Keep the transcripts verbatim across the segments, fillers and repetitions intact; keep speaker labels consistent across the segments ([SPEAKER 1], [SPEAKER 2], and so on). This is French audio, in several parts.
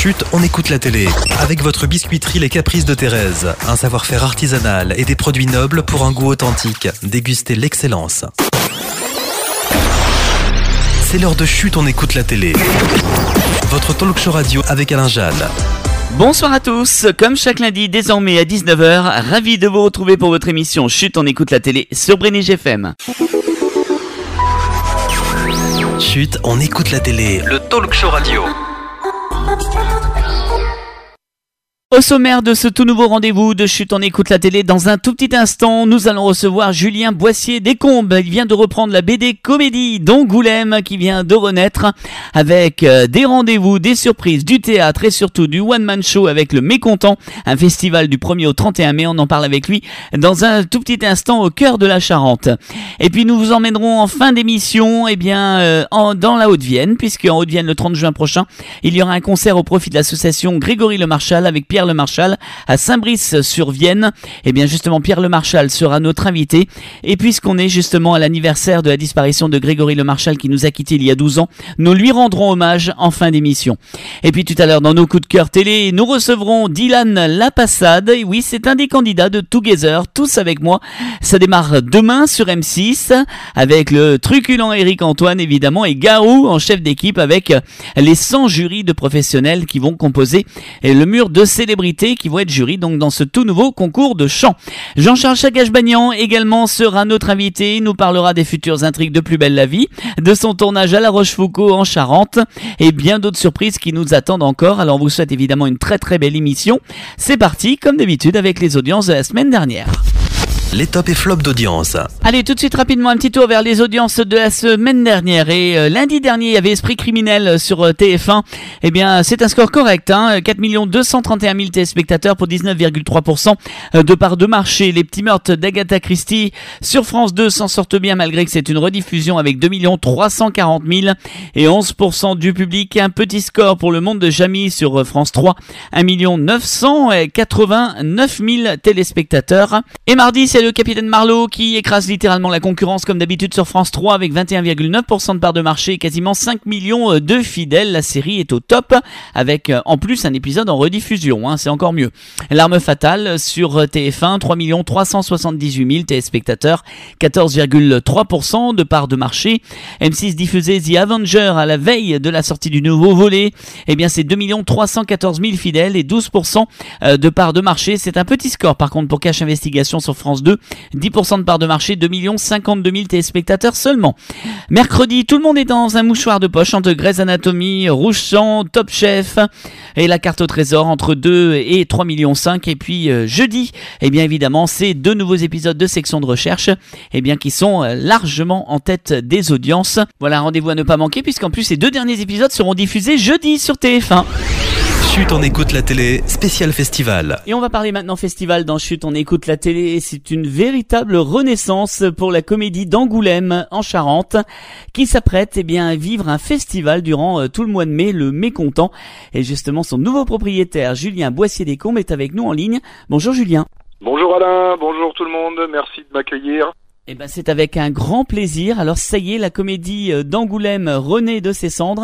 [SPEAKER 1] Chut, on écoute la télé. Avec votre biscuiterie Les Caprices de Thérèse. Un savoir-faire artisanal et des produits nobles pour un goût authentique. Dégustez l'excellence. C'est l'heure de Chut, on écoute la télé. Votre talk show radio avec Alain Jal.
[SPEAKER 2] Bonsoir à tous, comme chaque lundi désormais à dix-neuf heures, ravi de vous retrouver pour votre émission Chut, on écoute la télé sur Brénige F M.
[SPEAKER 1] Chut, on écoute la télé, le talk show radio.
[SPEAKER 2] Au sommaire de ce tout nouveau rendez-vous de Chut, on écoute la télé, dans un tout petit instant, nous allons recevoir Julien Boissier Descombes. Il vient de reprendre la B D Comédie d'Angoulême qui vient de renaître avec des rendez-vous, des surprises, du théâtre et surtout du one-man show avec le Mécontent, un festival du premier au trente et un mai. On en parle avec lui dans un tout petit instant au cœur de la Charente. Et puis nous vous emmènerons en fin d'émission eh bien, euh, en, dans la Haute-Vienne, puisque en Haute-Vienne le trente juin prochain, il y aura un concert au profit de l'association Grégory Le Marchal avec Pierre Le Marchal à Saint-Brice-sur-Vienne. Et bien justement Pierre Le Marchal sera notre invité, et puisqu'on est justement à l'anniversaire de la disparition de Grégory Le Marchal qui nous a quittés il y a douze ans, nous lui rendrons hommage en fin d'émission. Et puis tout à l'heure dans nos coups de cœur télé, nous recevrons Dylan Lapassade. Et oui, c'est un des candidats de Together, tous avec moi. Ça démarre demain sur M six avec le truculent Éric Antoine évidemment et Garou en chef d'équipe avec les cent jurys de professionnels qui vont composer le mur de célébrité qui vont être jury donc dans ce tout nouveau concours de chant. Jean-Charles Chagache-Bagnan également sera notre invité. Il nous parlera des futures intrigues de Plus belle la vie, de son tournage à La Rochefoucauld en Charente et bien d'autres surprises qui nous attendent encore. Alors on vous souhaite évidemment une très très belle émission. C'est parti comme d'habitude avec les audiences de la semaine dernière.
[SPEAKER 1] Les tops et flops d'audience.
[SPEAKER 2] Allez, tout de suite rapidement un petit tour vers les audiences de la semaine dernière. Et euh, lundi dernier, il y avait Esprit criminel sur euh, T F un. Eh bien, c'est un score correct, hein, quatre millions deux cent trente et un mille téléspectateurs pour dix-neuf virgule trois pour cent de part de marché. Les petits meurtres d'Agatha Christie sur France deux s'en sortent bien malgré que c'est une rediffusion avec deux millions trois cent quarante mille et onze pour cent du public. Un petit score pour Le Monde de Jamy sur France trois, un million neuf cent quatre-vingt-neuf mille téléspectateurs. Et mardi, c'est le Capitaine Marlowe qui écrase littéralement la concurrence comme d'habitude sur France trois avec vingt et un virgule neuf pour cent de part de marché et quasiment cinq millions de fidèles. La série est au top avec en plus un épisode en rediffusion, hein, c'est encore mieux. L'arme fatale sur T F un, trois millions trois cent soixante-dix-huit mille téléspectateurs, quatorze virgule trois pour cent de part de marché. M six diffusait The Avenger à la veille de la sortie du nouveau volet. Eh bien c'est deux millions trois cent quatorze mille fidèles et douze pour cent de part de marché. C'est un petit score par contre pour Cache Investigation sur France deux. dix pour cent de part de marché, deux millions cinquante-deux mille téléspectateurs seulement. Mercredi, tout le monde est dans un mouchoir de poche entre Grey's Anatomy, Rouge Sang, Top Chef et la carte au trésor entre deux et trois millions cinq. Et puis euh, jeudi, eh bien évidemment, c'est deux nouveaux épisodes de Section de Recherche eh bien, qui sont largement en tête des audiences. Voilà un rendez-vous à ne pas manquer puisqu'en plus ces deux derniers épisodes seront diffusés jeudi sur T F un.
[SPEAKER 1] Chut, on écoute la télé, spécial festival.
[SPEAKER 2] Et on va parler maintenant festival dans Chut, on écoute la télé. C'est une véritable renaissance pour la comédie d'Angoulême en Charente qui s'apprête eh bien, à vivre un festival durant euh, tout le mois de mai, le Mécontent. Et justement, son nouveau propriétaire, Julien Boissier Descombes, est avec nous en ligne. Bonjour Julien.
[SPEAKER 3] Bonjour Alain, bonjour tout le monde, merci de m'accueillir.
[SPEAKER 2] Eh ben, c'est avec un grand plaisir. Alors ça y est, la comédie d'Angoulême renaît de ses cendres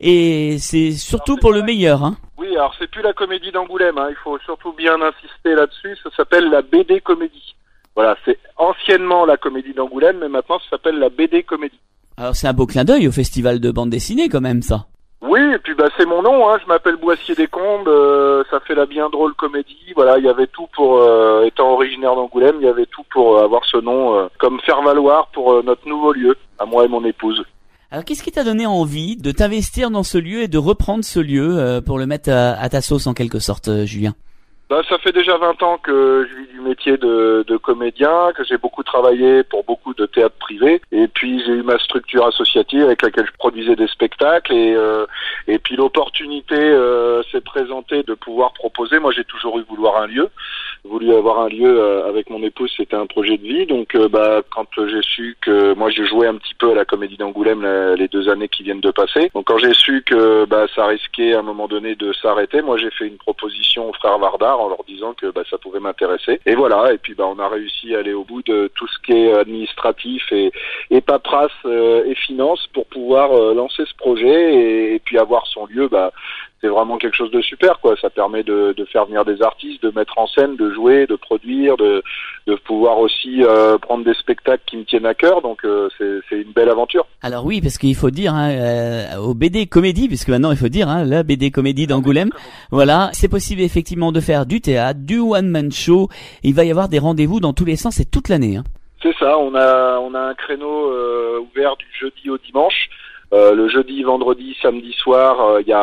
[SPEAKER 2] et c'est surtout pour le meilleur, hein.
[SPEAKER 3] Oui, alors c'est plus la comédie d'Angoulême, hein. Il faut surtout bien insister là-dessus, ça s'appelle la B D Comédie. Voilà, c'est anciennement la comédie d'Angoulême, mais maintenant ça s'appelle la B D Comédie.
[SPEAKER 2] Alors c'est un beau clin d'œil au festival de bande dessinée quand même, ça.
[SPEAKER 3] Oui, et puis bah c'est mon nom, hein. Je m'appelle Boissier Descombes, euh, ça fait la bien drôle comédie. Voilà, il y avait tout pour, euh, étant originaire d'Angoulême, il y avait tout pour euh, avoir ce nom euh, comme faire valoir pour euh, notre nouveau lieu, à moi et mon épouse.
[SPEAKER 2] Alors qu'est-ce qui t'a donné envie de t'investir dans ce lieu et de reprendre ce lieu euh, pour le mettre à, à ta sauce en quelque sorte, euh, Julien?
[SPEAKER 3] Bah, ça fait déjà vingt ans que je vis du métier de, de comédien, que j'ai beaucoup travaillé pour beaucoup de théâtres privés, et puis j'ai eu ma structure associative avec laquelle je produisais des spectacles, et euh, et puis l'opportunité euh, s'est présentée de pouvoir proposer. Moi, j'ai toujours eu vouloir un lieu, voulu avoir un lieu euh, avec mon épouse, c'était un projet de vie. Donc, euh, bah, quand j'ai su que moi j'ai joué un petit peu à la Comédie d'Angoulême la, les deux années qui viennent de passer, donc quand j'ai su que bah ça risquait à un moment donné de s'arrêter, moi j'ai fait une proposition aux frères Vardar en leur disant que bah, ça pouvait m'intéresser. Et voilà, et puis bah, on a réussi à aller au bout de tout ce qui est administratif et, et paperasse euh, et finance pour pouvoir euh, lancer ce projet et, et puis avoir son lieu bah, c'est vraiment quelque chose de super, quoi. Ça permet de, de faire venir des artistes, de mettre en scène, de jouer, de produire, de, de pouvoir aussi euh, prendre des spectacles qui me tiennent à cœur. Donc euh, c'est, c'est une belle aventure.
[SPEAKER 2] Alors oui, parce qu'il faut dire hein, euh, au B D Comédie, puisque maintenant il faut dire hein, la B D Comédie d'Angoulême. Voilà, c'est possible effectivement de faire du théâtre, du one man show. Il va y avoir des rendez-vous dans tous les sens et toute l'année. Hein.
[SPEAKER 3] C'est ça. On a on a un créneau euh, ouvert du jeudi au dimanche. Euh, le jeudi, vendredi, samedi soir, il euh, y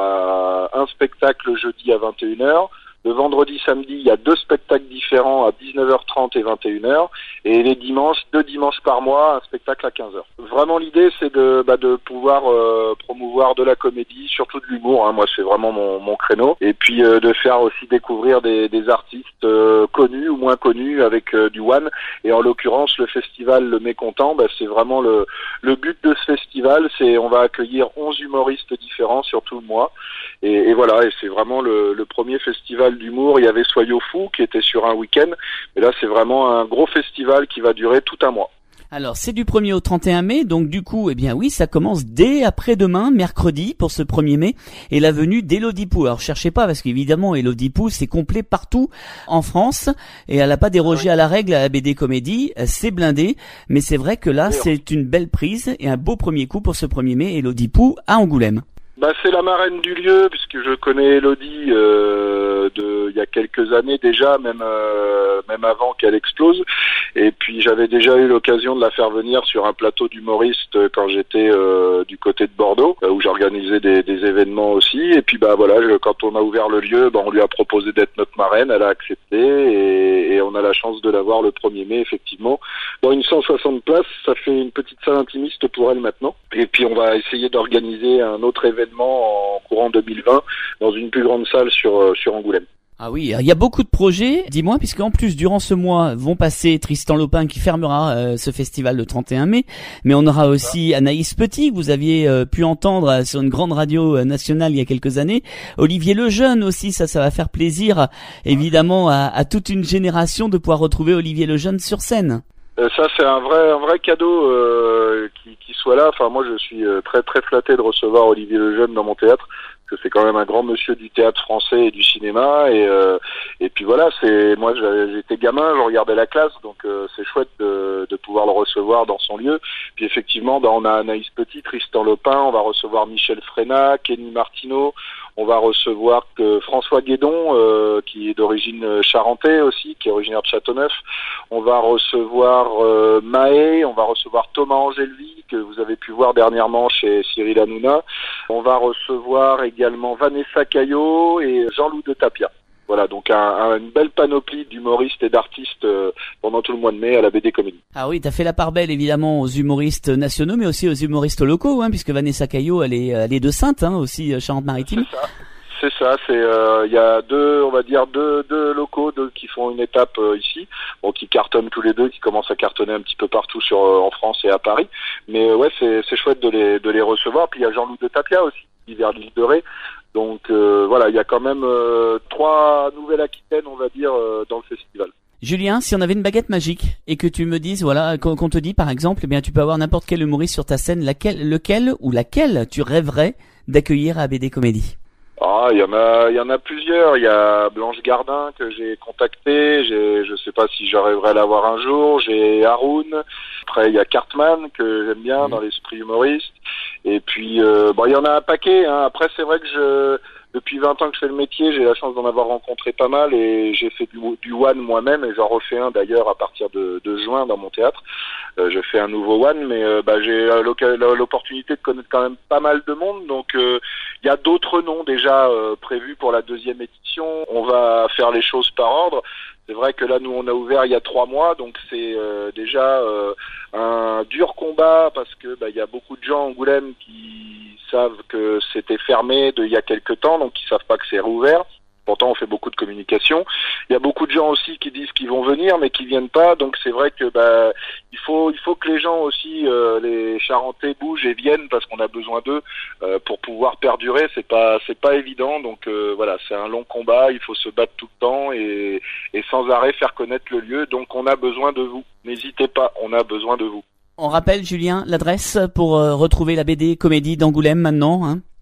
[SPEAKER 3] a un spectacle le jeudi à vingt et une heures. Le vendredi, samedi, il y a deux spectacles différents à dix-neuf heures trente et vingt et une heures. Et les dimanches, deux dimanches par mois, un spectacle à quinze heures. Vraiment, l'idée, c'est de, bah, de pouvoir euh, promouvoir de la comédie, surtout de l'humour. Hein. Moi, c'est vraiment mon, mon créneau. Et puis, euh, de faire aussi découvrir des, des artistes euh, connus ou moins connus avec euh, du one. Et en l'occurrence, le festival Le Mécontent, bah, c'est vraiment le, le but de ce festival. C'est on va accueillir onze humoristes différents sur tout le mois. Et, et voilà, et c'est vraiment le, le premier festival d'humour. Il y avait Soyons fous qui était sur un week-end, mais là c'est vraiment un gros festival qui va durer tout un mois.
[SPEAKER 2] Alors c'est du premier au trente et un mai, donc du coup, eh bien oui, ça commence dès après-demain, mercredi, pour ce premier mai, et la venue d'Élodie Pou. Alors cherchez pas, parce qu'évidemment, Élodie Pou, c'est complet partout en France, et elle n'a pas dérogé à la règle à la B D Comédie, c'est blindé, mais c'est vrai que là, c'est une belle prise, et un beau premier coup pour ce premier mai, Élodie Pou à Angoulême.
[SPEAKER 3] Bah, c'est la marraine du lieu, puisque je connais Élodie euh, de il y a quelques années déjà, même euh, même avant qu'elle explose. Et puis j'avais déjà eu l'occasion de la faire venir sur un plateau d'humoristes quand j'étais euh, du côté de Bordeaux, où j'organisais des, des événements aussi. Et puis bah voilà, je, quand on a ouvert le lieu, bah, on lui a proposé d'être notre marraine, elle a accepté, et, et on a la chance de la voir le premier mai effectivement. Dans une cent soixante places, ça fait une petite salle intimiste pour elle maintenant. Et puis on va essayer d'organiser un autre événement en courant deux mille vingt dans une plus grande salle sur sur Angoulême.
[SPEAKER 2] Ah oui, il y a beaucoup de projets, dis-moi, puisqu'en plus, durant ce mois, vont passer Tristan Lopin qui fermera euh, ce festival le trente et un mai, mais on aura aussi Anaïs Petit, que vous aviez euh, pu entendre euh, sur une grande radio euh, nationale il y a quelques années, Olivier Lejeune aussi, ça, ça va faire plaisir, évidemment, à, à toute une génération de pouvoir retrouver Olivier Lejeune sur scène.
[SPEAKER 3] Euh, ça c'est un vrai un vrai cadeau euh, qui, qui soit là. Enfin moi je suis euh, très très flatté de recevoir Olivier Lejeune dans mon théâtre, parce que c'est quand même un grand monsieur du théâtre français et du cinéma. Et euh, et puis voilà, c'est moi j'étais gamin, je regardais la classe, donc euh, c'est chouette de, de pouvoir le recevoir dans son lieu. Puis effectivement, bah, on a Anaïs Petit, Tristan Lopin, on va recevoir Michel Frénat, Kenny Martineau. On va recevoir que François Guédon, euh, qui est d'origine charentais aussi, qui est originaire de Châteauneuf. On va recevoir euh, Mahé, on va recevoir Thomas Angelvi, que vous avez pu voir dernièrement chez Cyril Hanouna. On va recevoir également Vanessa Caillot et Jean-Loup de Tapia. Voilà, donc un, un, une belle panoplie d'humoristes et d'artistes euh, pendant tout le mois de mai à la B D Comédie.
[SPEAKER 2] Ah oui, t'as fait la part belle évidemment aux humoristes nationaux, mais aussi aux humoristes locaux, hein, puisque Vanessa Caillot, elle est, elle est de Saintes, hein, aussi Charente-Maritime.
[SPEAKER 3] C'est ça. C'est ça, c'est il euh, y a deux, on va dire deux, deux locaux deux, qui font une étape euh, ici, bon, qui cartonnent tous les deux, qui commencent à cartonner un petit peu partout sur euh, en France et à Paris. Mais euh, ouais, c'est, c'est chouette de les, de les recevoir. Puis il y a Jean-Loup de Tapia aussi, qui vient vers l'île de Ré. Donc euh, voilà, il y a quand même euh, trois Nouvelles-Aquitaines, on va dire, euh, dans le festival.
[SPEAKER 2] Julien, si on avait une baguette magique et que tu me dises, voilà, qu'on, qu'on te dit par exemple, eh bien tu peux avoir n'importe quel humoriste sur ta scène, laquelle, lequel ou laquelle tu rêverais d'accueillir à B D Comédie?
[SPEAKER 3] Ah, il y en a, il y en a plusieurs. Il y a Blanche Gardin que j'ai contacté. J'ai, je sais pas si j'arriverai à l'avoir un jour. J'ai Haroun. Après, il y a Cartman que j'aime bien mmh. dans l'esprit humoriste. Et puis, euh, bon, il y en a un paquet. Hein. Après, c'est vrai que je, depuis vingt ans que je fais le métier, j'ai la chance d'en avoir rencontré pas mal et j'ai fait du, du one moi-même et j'en refais un d'ailleurs à partir de, de juin dans mon théâtre. Euh, je fais un nouveau one, mais euh, bah, j'ai l'opportunité de connaître quand même pas mal de monde. Donc, il euh, y a d'autres noms déjà euh, prévus pour la deuxième édition. On va faire les choses par ordre. C'est vrai que là, nous, on a ouvert il y a trois mois, donc c'est euh, déjà euh, un dur combat parce que bah, y a beaucoup de gens à Angoulême qui savent que c'était fermé de, il y a quelques temps, donc ils savent pas que c'est rouvert. Pourtant, on fait beaucoup de communication. Il y a beaucoup de gens aussi qui disent qu'ils vont venir, mais qui viennent pas. Donc, c'est vrai que bah il faut il faut que les gens aussi, euh, les Charentais bougent et viennent parce qu'on a besoin d'eux euh, pour pouvoir perdurer. C'est pas c'est pas évident. Donc euh, voilà, c'est un long combat. Il faut se battre tout le temps et et sans arrêt faire connaître le lieu. Donc, on a besoin de vous. N'hésitez pas, on a besoin de vous.
[SPEAKER 2] On rappelle, Julien, l'adresse pour euh, retrouver la B D Comédie d'Angoulême maintenant, hein.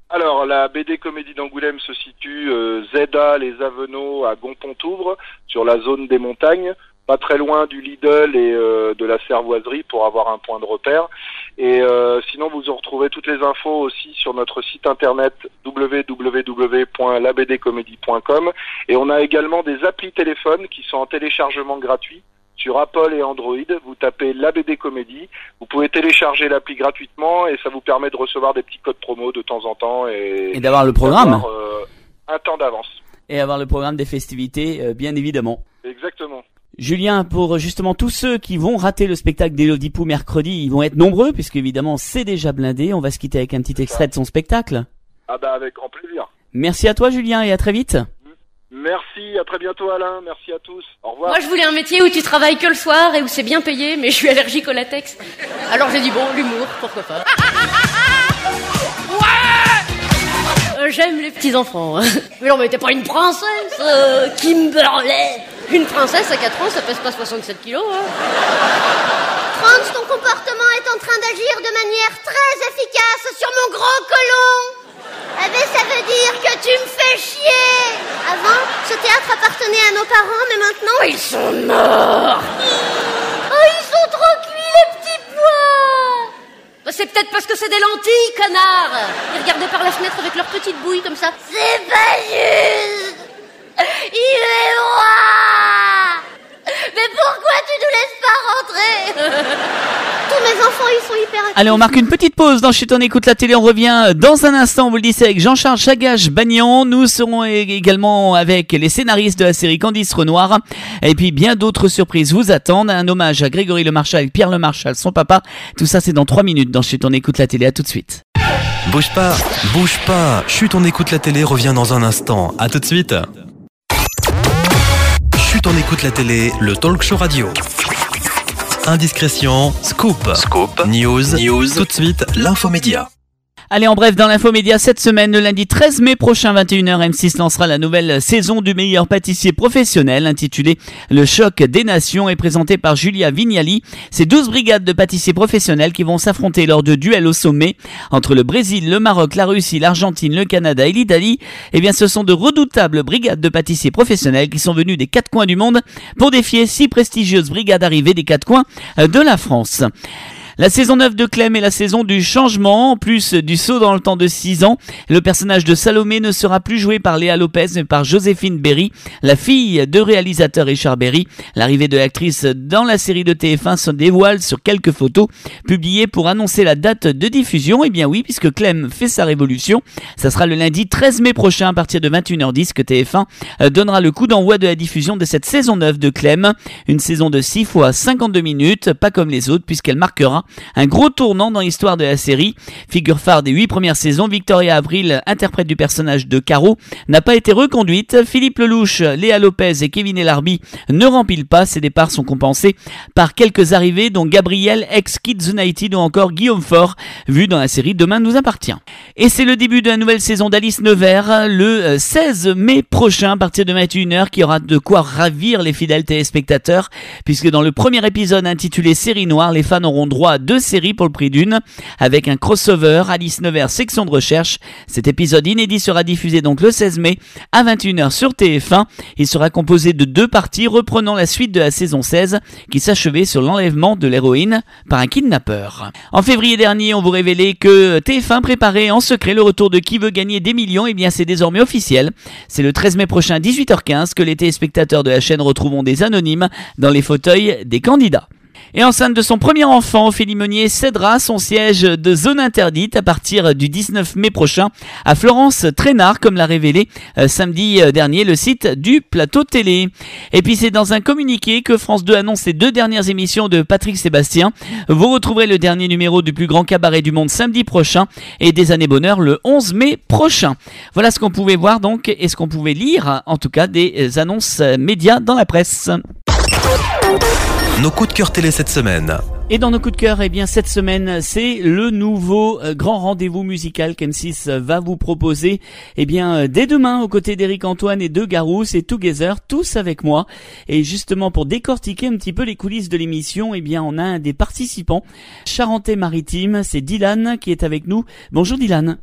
[SPEAKER 3] Alors, la B D Comédie d'Angoulême se situe euh, Z A Les Avenots à Gonpontouvre, sur la zone des montagnes, pas très loin du Lidl et euh, de la Cervoiserie pour avoir un point de repère. Et euh, sinon, vous en retrouvez toutes les infos aussi sur notre site internet w w w point la b d comédie point com. Et on a également des applis téléphones qui sont en téléchargement gratuit. Sur Apple et Android, vous tapez la B D Comédie, vous pouvez télécharger l'appli gratuitement et ça vous permet de recevoir des petits codes promo de temps en temps et,
[SPEAKER 2] et d'avoir le programme
[SPEAKER 3] d'avoir, euh, un temps d'avance.
[SPEAKER 2] Et avoir le programme des festivités, euh, bien évidemment.
[SPEAKER 3] Exactement.
[SPEAKER 2] Julien, pour justement tous ceux qui vont rater le spectacle d'Élodie Pou mercredi, ils vont être nombreux puisque évidemment c'est déjà blindé. On va se quitter avec un petit extrait de son spectacle.
[SPEAKER 3] Ah bah avec grand plaisir.
[SPEAKER 2] Merci à toi Julien et à très vite.
[SPEAKER 3] Merci, à très bientôt Alain, merci à tous, au revoir.
[SPEAKER 4] Moi je voulais un métier où tu travailles que le soir et où c'est bien payé, mais je suis allergique au latex. Alors j'ai dit bon, l'humour, pourquoi pas. Ouais euh, J'aime les petits enfants. Mais non mais t'es pas une princesse, euh, Kimberley. Une princesse à quatre ans, ça pèse pas soixante-sept kilos. Hein.
[SPEAKER 5] Franz, ton comportement est en train d'agir de manière très efficace sur mon gros colon. Eh ben, ça veut dire que tu me fais chier. Avant, ce théâtre appartenait à nos parents, mais maintenant, ils sont morts. Oh, ils sont trop cuits, les petits pois.
[SPEAKER 4] Bah, c'est peut-être parce que c'est des lentilles, connard. Ils regardaient par la fenêtre avec leurs petites bouilles comme ça.
[SPEAKER 5] C'est pas juste. Il est roi. Mais pourquoi tu nous laisses pas rentrer? Tous mes enfants, ils sont hyper actifs.
[SPEAKER 2] Allez, on marque une petite pause dans Chut on écoute la télé. On revient dans un instant, on vous le dit, c'est avec Jean-Charles Chagache-Bagnan. Nous serons également avec les scénaristes de la série Candice Renoir. Et puis bien d'autres surprises vous attendent. Un hommage à Grégory Le Marchal avec Pierre Le Marchal, son papa. Tout ça, c'est dans trois minutes dans Chut on écoute la télé. À tout de suite.
[SPEAKER 1] Bouge pas, bouge pas. Chut on écoute la télé revient dans un instant. À tout de suite. Chut on écoute la télé, le talk show radio. Indiscrétion, scoop, scoop, news, news, tout de suite, l'infomédia.
[SPEAKER 2] Allez, en bref, dans l'infomédia, cette semaine, le lundi treize mai prochain, vingt et une heures, M six lancera la nouvelle saison du meilleur pâtissier professionnel, intitulée Le Choc des Nations, et présentée par Julia Vignali. C'est douze brigades de pâtissiers professionnels qui vont s'affronter lors de duels au sommet entre le Brésil, le Maroc, la Russie, l'Argentine, le Canada et l'Italie. Eh bien, ce sont de redoutables brigades de pâtissiers professionnels qui sont venus des quatre coins du monde pour défier six prestigieuses brigades arrivées des quatre coins de la France. La saison neuf de Clem est la saison du changement, en plus du saut dans le temps de six ans. Le personnage de Salomé ne sera plus joué par Léa Lopez mais par Joséphine Berry, la fille de réalisateur Richard Berry. L'arrivée de l'actrice dans la série de T F un se dévoile sur quelques photos publiées pour annoncer la date de diffusion. Eh bien oui, puisque Clem fait sa révolution, ça sera le lundi treize mai prochain à partir de vingt et une heures dix que T F un donnera le coup d'envoi de la diffusion de cette saison neuf de Clem. Une saison de six fois cinquante-deux minutes, pas comme les autres puisqu'elle marquera un gros tournant dans l'histoire de la série. Figure phare des huit premières saisons, Victoria Avril, interprète du personnage de Caro, n'a pas été reconduite. Philippe Lelouch, Léa Lopez et Kevin Ellarby ne remplissent pas. Ces départs sont compensés par quelques arrivées, dont Gabriel, ex-Kids United, ou encore Guillaume Faure, vu dans la série Demain nous appartient. Et c'est le début de la nouvelle saison d'Alice Nevers, le seize mai prochain, à partir de vingt et une heures, qui aura de quoi ravir les fidèles téléspectateurs, puisque dans le premier épisode intitulé Série Noire, les fans auront droit à deux séries pour le prix d'une, avec un crossover Alice Nevers section de recherche. Cet épisode inédit sera diffusé donc le seize mai à vingt et une heures sur T F un. Il sera composé de deux parties reprenant la suite de la saison seize qui s'achevait sur l'enlèvement de l'héroïne par un kidnappeur. En février dernier, on vous révélait que T F un préparait en secret le retour de Qui veut gagner des millions. Et bien c'est désormais officiel. C'est le treize mai prochain à dix-huit heures quinze que les téléspectateurs de la chaîne retrouveront des anonymes dans les fauteuils des candidats. Et enceinte de son premier enfant, Ophélie Meunier cédera son siège de zone interdite à partir du dix-neuf mai prochain à Florence Traînard, comme l'a révélé euh, samedi dernier le site du plateau télé. Et puis c'est dans un communiqué que France deux annonce les deux dernières émissions de Patrick Sébastien. Vous retrouverez le dernier numéro du plus grand cabaret du monde samedi prochain et des années bonheur le onze mai prochain. Voilà ce qu'on pouvait voir donc et ce qu'on pouvait lire, en tout cas des annonces médias dans la presse.
[SPEAKER 1] Nos coups de cœur télé cette semaine.
[SPEAKER 2] Et dans nos coups de cœur, eh bien cette semaine, c'est le nouveau euh, grand rendez-vous musical qu'M six va vous proposer. Eh bien euh, dès demain, aux côtés d'Éric Antoine et de Garou, c'est Together, tous avec moi. Et justement pour décortiquer un petit peu les coulisses de l'émission, eh bien on a un des participants, Charentais-Maritime, c'est Dylan qui est avec nous. Bonjour Dylan.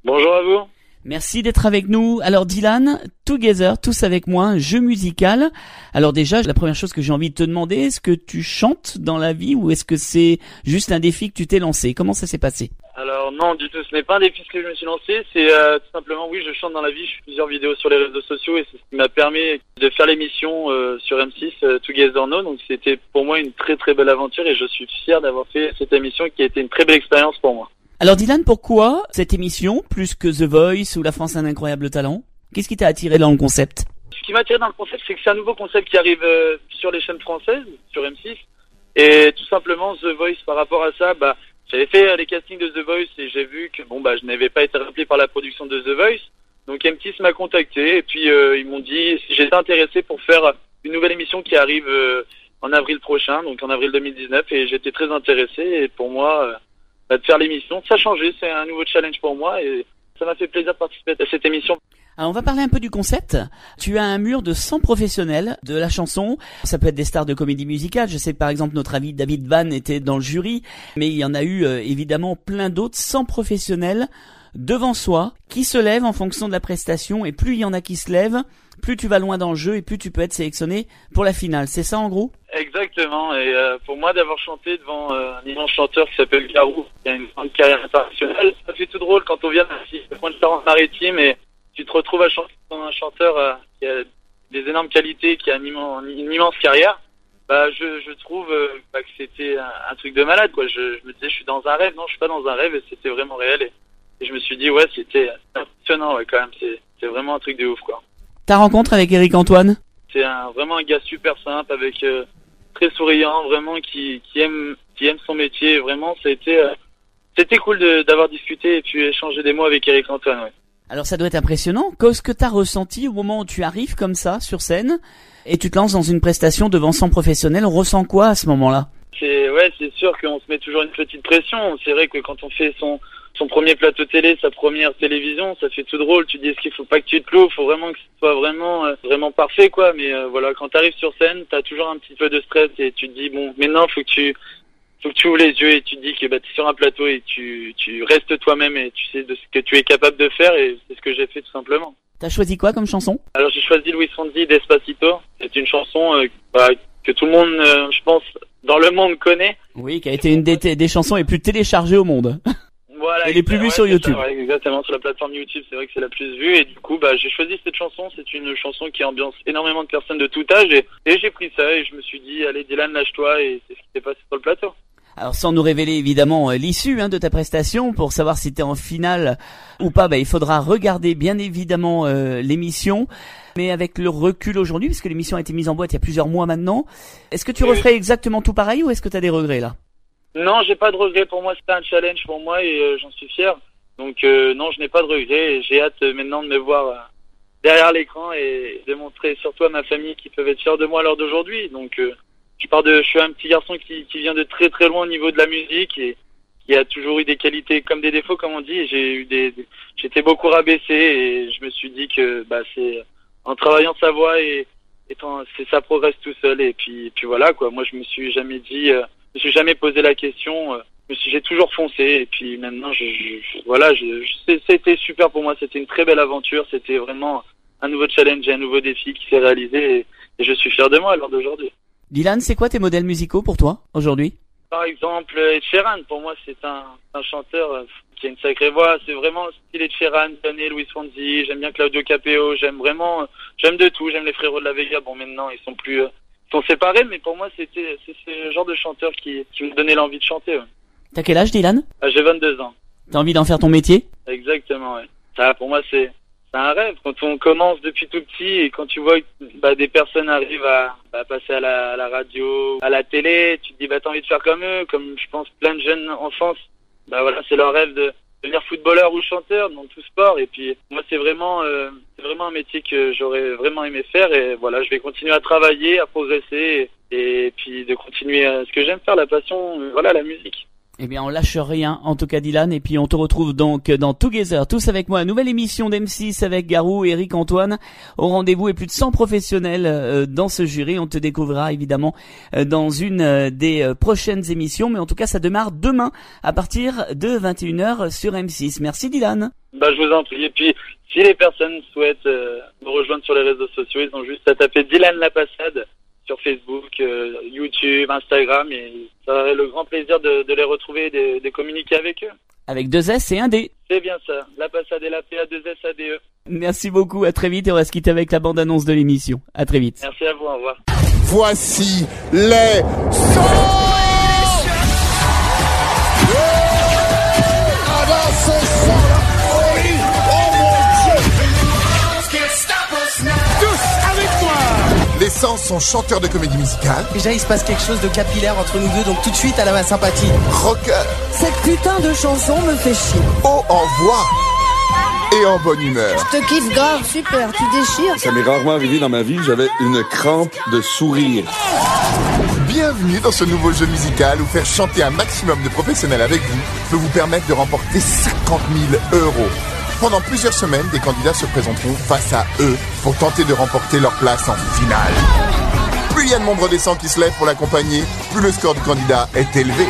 [SPEAKER 6] Bonjour à vous.
[SPEAKER 2] Merci d'être avec nous. Alors Dylan, Together, tous avec moi, un jeu musical. Alors déjà, la première chose que j'ai envie de te demander, est-ce que tu chantes dans la vie ou est-ce que c'est juste un défi que tu t'es lancé? Comment ça s'est passé?
[SPEAKER 6] Alors non, du tout, ce n'est pas un défi que je me suis lancé, c'est euh, tout simplement, oui, je chante dans la vie, je fais plusieurs vidéos sur les réseaux sociaux et c'est ce qui m'a permis de faire l'émission euh, sur M six, euh, Together No, donc c'était pour moi une très très belle aventure et je suis fier d'avoir fait cette émission qui a été une très belle expérience pour moi.
[SPEAKER 2] Alors Dylan, pourquoi cette émission, plus que The Voice ou La France a un incroyable talent? Qu'est-ce qui t'a attiré dans le concept?
[SPEAKER 6] Ce qui m'a attiré dans le concept, c'est que c'est un nouveau concept qui arrive euh, sur les chaînes françaises, sur M six, et tout simplement The Voice par rapport à ça, bah j'avais fait euh, les castings de The Voice et j'ai vu que bon bah je n'avais pas été rappelé par la production de The Voice, donc M six m'a contacté et puis euh, ils m'ont dit si j'étais intéressé pour faire une nouvelle émission qui arrive euh, en avril prochain, donc en avril deux mille dix-neuf, et j'étais très intéressé et pour moi euh, bah, de faire l'émission, ça a changé, c'est un nouveau challenge pour moi et ça m'a fait plaisir de participer à cette émission.
[SPEAKER 2] Alors on va parler un peu du concept. Tu as un mur de cent professionnels de la chanson. Ça peut être des stars de comédie musicale. Je sais que par exemple notre ami David Van était dans le jury, mais il y en a eu euh, évidemment plein d'autres, cent professionnels devant soi qui se lèvent en fonction de la prestation et plus il y en a qui se lèvent, plus tu vas loin dans le jeu et plus tu peux être sélectionné pour la finale. C'est ça en gros?
[SPEAKER 6] Exactement, et euh, pour moi d'avoir chanté devant euh, un immense chanteur qui s'appelle Garou, qui a une grande carrière internationale, ça fait tout drôle quand on vient d'un point de Charente-Maritime et tu te retrouves à chanter devant un chanteur euh, qui a des énormes qualités, qui a une, immense, une immense carrière. Bah je, je trouve euh, bah, que c'était un, un truc de malade quoi. Je, je me disais je suis dans un rêve, non je suis pas dans un rêve et c'était vraiment réel et, et je me suis dit ouais c'était impressionnant ouais, quand même, c'est, c'est vraiment un truc de ouf quoi.
[SPEAKER 2] Ta rencontre avec Eric Antoine?
[SPEAKER 6] C'est un, vraiment un gars super simple, avec euh, très souriant, vraiment qui, qui aime qui aime son métier. Vraiment, ça a été euh, c'était cool de, d'avoir discuté et puis échangé des mots avec Eric Antoine. Ouais.
[SPEAKER 2] Alors ça doit être impressionnant. Qu'est-ce que t'as ressenti au moment où tu arrives comme ça sur scène et tu te lances dans une prestation devant cent professionnels? On ressent quoi à ce moment-là?
[SPEAKER 6] C'est ouais, c'est sûr qu'on se met toujours une petite pression. C'est vrai que quand on fait son son premier plateau télé, sa première télévision, ça fait tout drôle. Tu dis est-ce qu'il faut pas que tu te loues, faut vraiment que ce soit vraiment euh, vraiment parfait quoi. Mais euh, voilà, quand t'arrives sur scène, t'as toujours un petit peu de stress et tu te dis bon, maintenant faut que tu faut que tu ouvres les yeux et tu te dis que bah t'es sur un plateau et tu tu restes toi-même et tu sais de ce que tu es capable de faire et c'est ce que j'ai fait tout simplement.
[SPEAKER 2] T'as choisi quoi comme chanson?
[SPEAKER 6] Alors j'ai choisi Luis Fonsi, Despacito. C'est une chanson euh, bah, que tout le monde, euh, je pense, dans le monde connaît.
[SPEAKER 2] Oui, qui a été une des, t- des chansons les plus téléchargées au monde.
[SPEAKER 6] Voilà,
[SPEAKER 2] et les plus vues
[SPEAKER 6] ouais,
[SPEAKER 2] sur YouTube.
[SPEAKER 6] Ça, ouais, exactement, sur la plateforme YouTube, c'est vrai que c'est la plus vue et du coup, bah, j'ai choisi cette chanson. C'est une chanson qui ambiance énormément de personnes de tout âge et, et j'ai pris ça et je me suis dit, allez Dylan, lâche-toi et c'est ce qui s'est passé sur le plateau.
[SPEAKER 2] Alors sans nous révéler évidemment l'issue hein, de ta prestation, pour savoir si t'es en finale ou pas, bah, il faudra regarder bien évidemment euh, l'émission. Mais avec le recul aujourd'hui, puisque l'émission a été mise en boîte il y a plusieurs mois maintenant, est-ce que tu
[SPEAKER 6] oui.
[SPEAKER 2] referais exactement tout pareil ou est-ce que t'as des regrets là?
[SPEAKER 6] Non, j'ai pas de regrets. Pour moi, c'était un challenge pour moi et euh, j'en suis fier. Donc euh, non, je n'ai pas de regrets et j'ai hâte euh, maintenant de me voir euh, derrière l'écran et de montrer surtout à ma famille qu'ils peuvent être fiers de moi à l'heure d'aujourd'hui. Donc euh, je pars de, je suis un petit garçon qui, qui vient de très très loin au niveau de la musique et qui a toujours eu des qualités comme des défauts comme on dit. Et j'ai eu des, des j'étais beaucoup rabaissé et je me suis dit que bah c'est en travaillant sa voix et étant c'est ça progresse tout seul et puis puis voilà quoi. Moi je me suis jamais dit euh, je me suis jamais posé la question, euh, je me suis, j'ai toujours foncé et puis maintenant je, je voilà, je, je c'était super pour moi, c'était une très belle aventure, c'était vraiment un nouveau challenge et un nouveau défi qui s'est réalisé et, et je suis fier de moi à l'heure d'aujourd'hui.
[SPEAKER 2] Dylan, c'est quoi tes modèles musicaux pour toi aujourd'hui?
[SPEAKER 6] Par exemple, Ed Sheeran, pour moi c'est un, un chanteur euh, qui a une sacrée voix, c'est vraiment le style Ed Sheeran, Danny, Luis Fonsi, j'aime bien Claudio Capeo, j'aime vraiment, euh, j'aime de tout, j'aime les frérots de la Vega, bon maintenant ils sont plus, euh, ils sont séparés, mais pour moi c'était, c'est ce genre de chanteur qui, qui me donnait l'envie de chanter. Ouais.
[SPEAKER 2] T'as quel âge Dylan?
[SPEAKER 6] Ah, j'ai vingt-deux ans.
[SPEAKER 2] T'as envie d'en faire ton métier?
[SPEAKER 6] Exactement, ouais. Ça pour moi c'est, c'est un rêve, quand on commence depuis tout petit et quand tu vois que bah, des personnes arrivent à, à passer à la, à la radio, à la télé, tu te dis bah t'as envie de faire comme eux, comme je pense plein de jeunes enfants, bah voilà c'est leur rêve de devenir footballeur ou chanteur dans tout sport et puis moi c'est vraiment euh, c'est vraiment un métier que j'aurais vraiment aimé faire et voilà je vais continuer à travailler, à progresser et, et puis de continuer à ce que j'aime faire, la passion, euh, voilà la musique.
[SPEAKER 2] Eh bien, on lâche rien, en tout cas, Dylan. Et puis, on te retrouve donc dans Together, tous avec moi. Nouvelle émission d'M six avec Garou, Eric, Antoine. Au rendez-vous et plus de cent professionnels euh, dans ce jury. On te découvrira évidemment euh, dans une euh, des euh, prochaines émissions. Mais en tout cas, ça démarre demain à partir de vingt et une heures sur M six. Merci, Dylan.
[SPEAKER 6] Bah, je vous en prie. Et puis, si les personnes souhaitent euh, me rejoindre sur les réseaux sociaux, ils ont juste à taper Dylan Lapassade sur Facebook, euh, YouTube, Instagram, et ça aurait le grand plaisir de, de les retrouver et de, de communiquer avec eux.
[SPEAKER 2] Avec deux S et un D.
[SPEAKER 6] C'est bien ça, Lapassade et la P A deux S A D E.
[SPEAKER 2] Merci beaucoup, à très vite et on va se quitter avec la bande-annonce de l'émission. À très vite.
[SPEAKER 6] Merci à vous, au revoir.
[SPEAKER 7] Voici les sons. Les Sens sont chanteurs de comédie musicale.
[SPEAKER 8] Déjà, il se passe quelque chose de capillaire entre nous deux, donc tout de suite, elle a ma sympathie.
[SPEAKER 7] Rocker.
[SPEAKER 9] Cette putain de chanson me fait chier.
[SPEAKER 7] Haut en voix et en bonne humeur.
[SPEAKER 9] Je te kiffe grave, super, tu déchires.
[SPEAKER 10] Ça m'est rarement arrivé dans ma vie, j'avais une crampe de sourire.
[SPEAKER 7] Bienvenue dans ce nouveau jeu musical où faire chanter un maximum de professionnels avec vous peut vous permettre de remporter cinquante mille euros. Pendant plusieurs semaines, des candidats se présenteront face à eux pour tenter de remporter leur place en finale. Plus il y a de membres des Sens qui se lèvent pour l'accompagner, plus le score du candidat est élevé.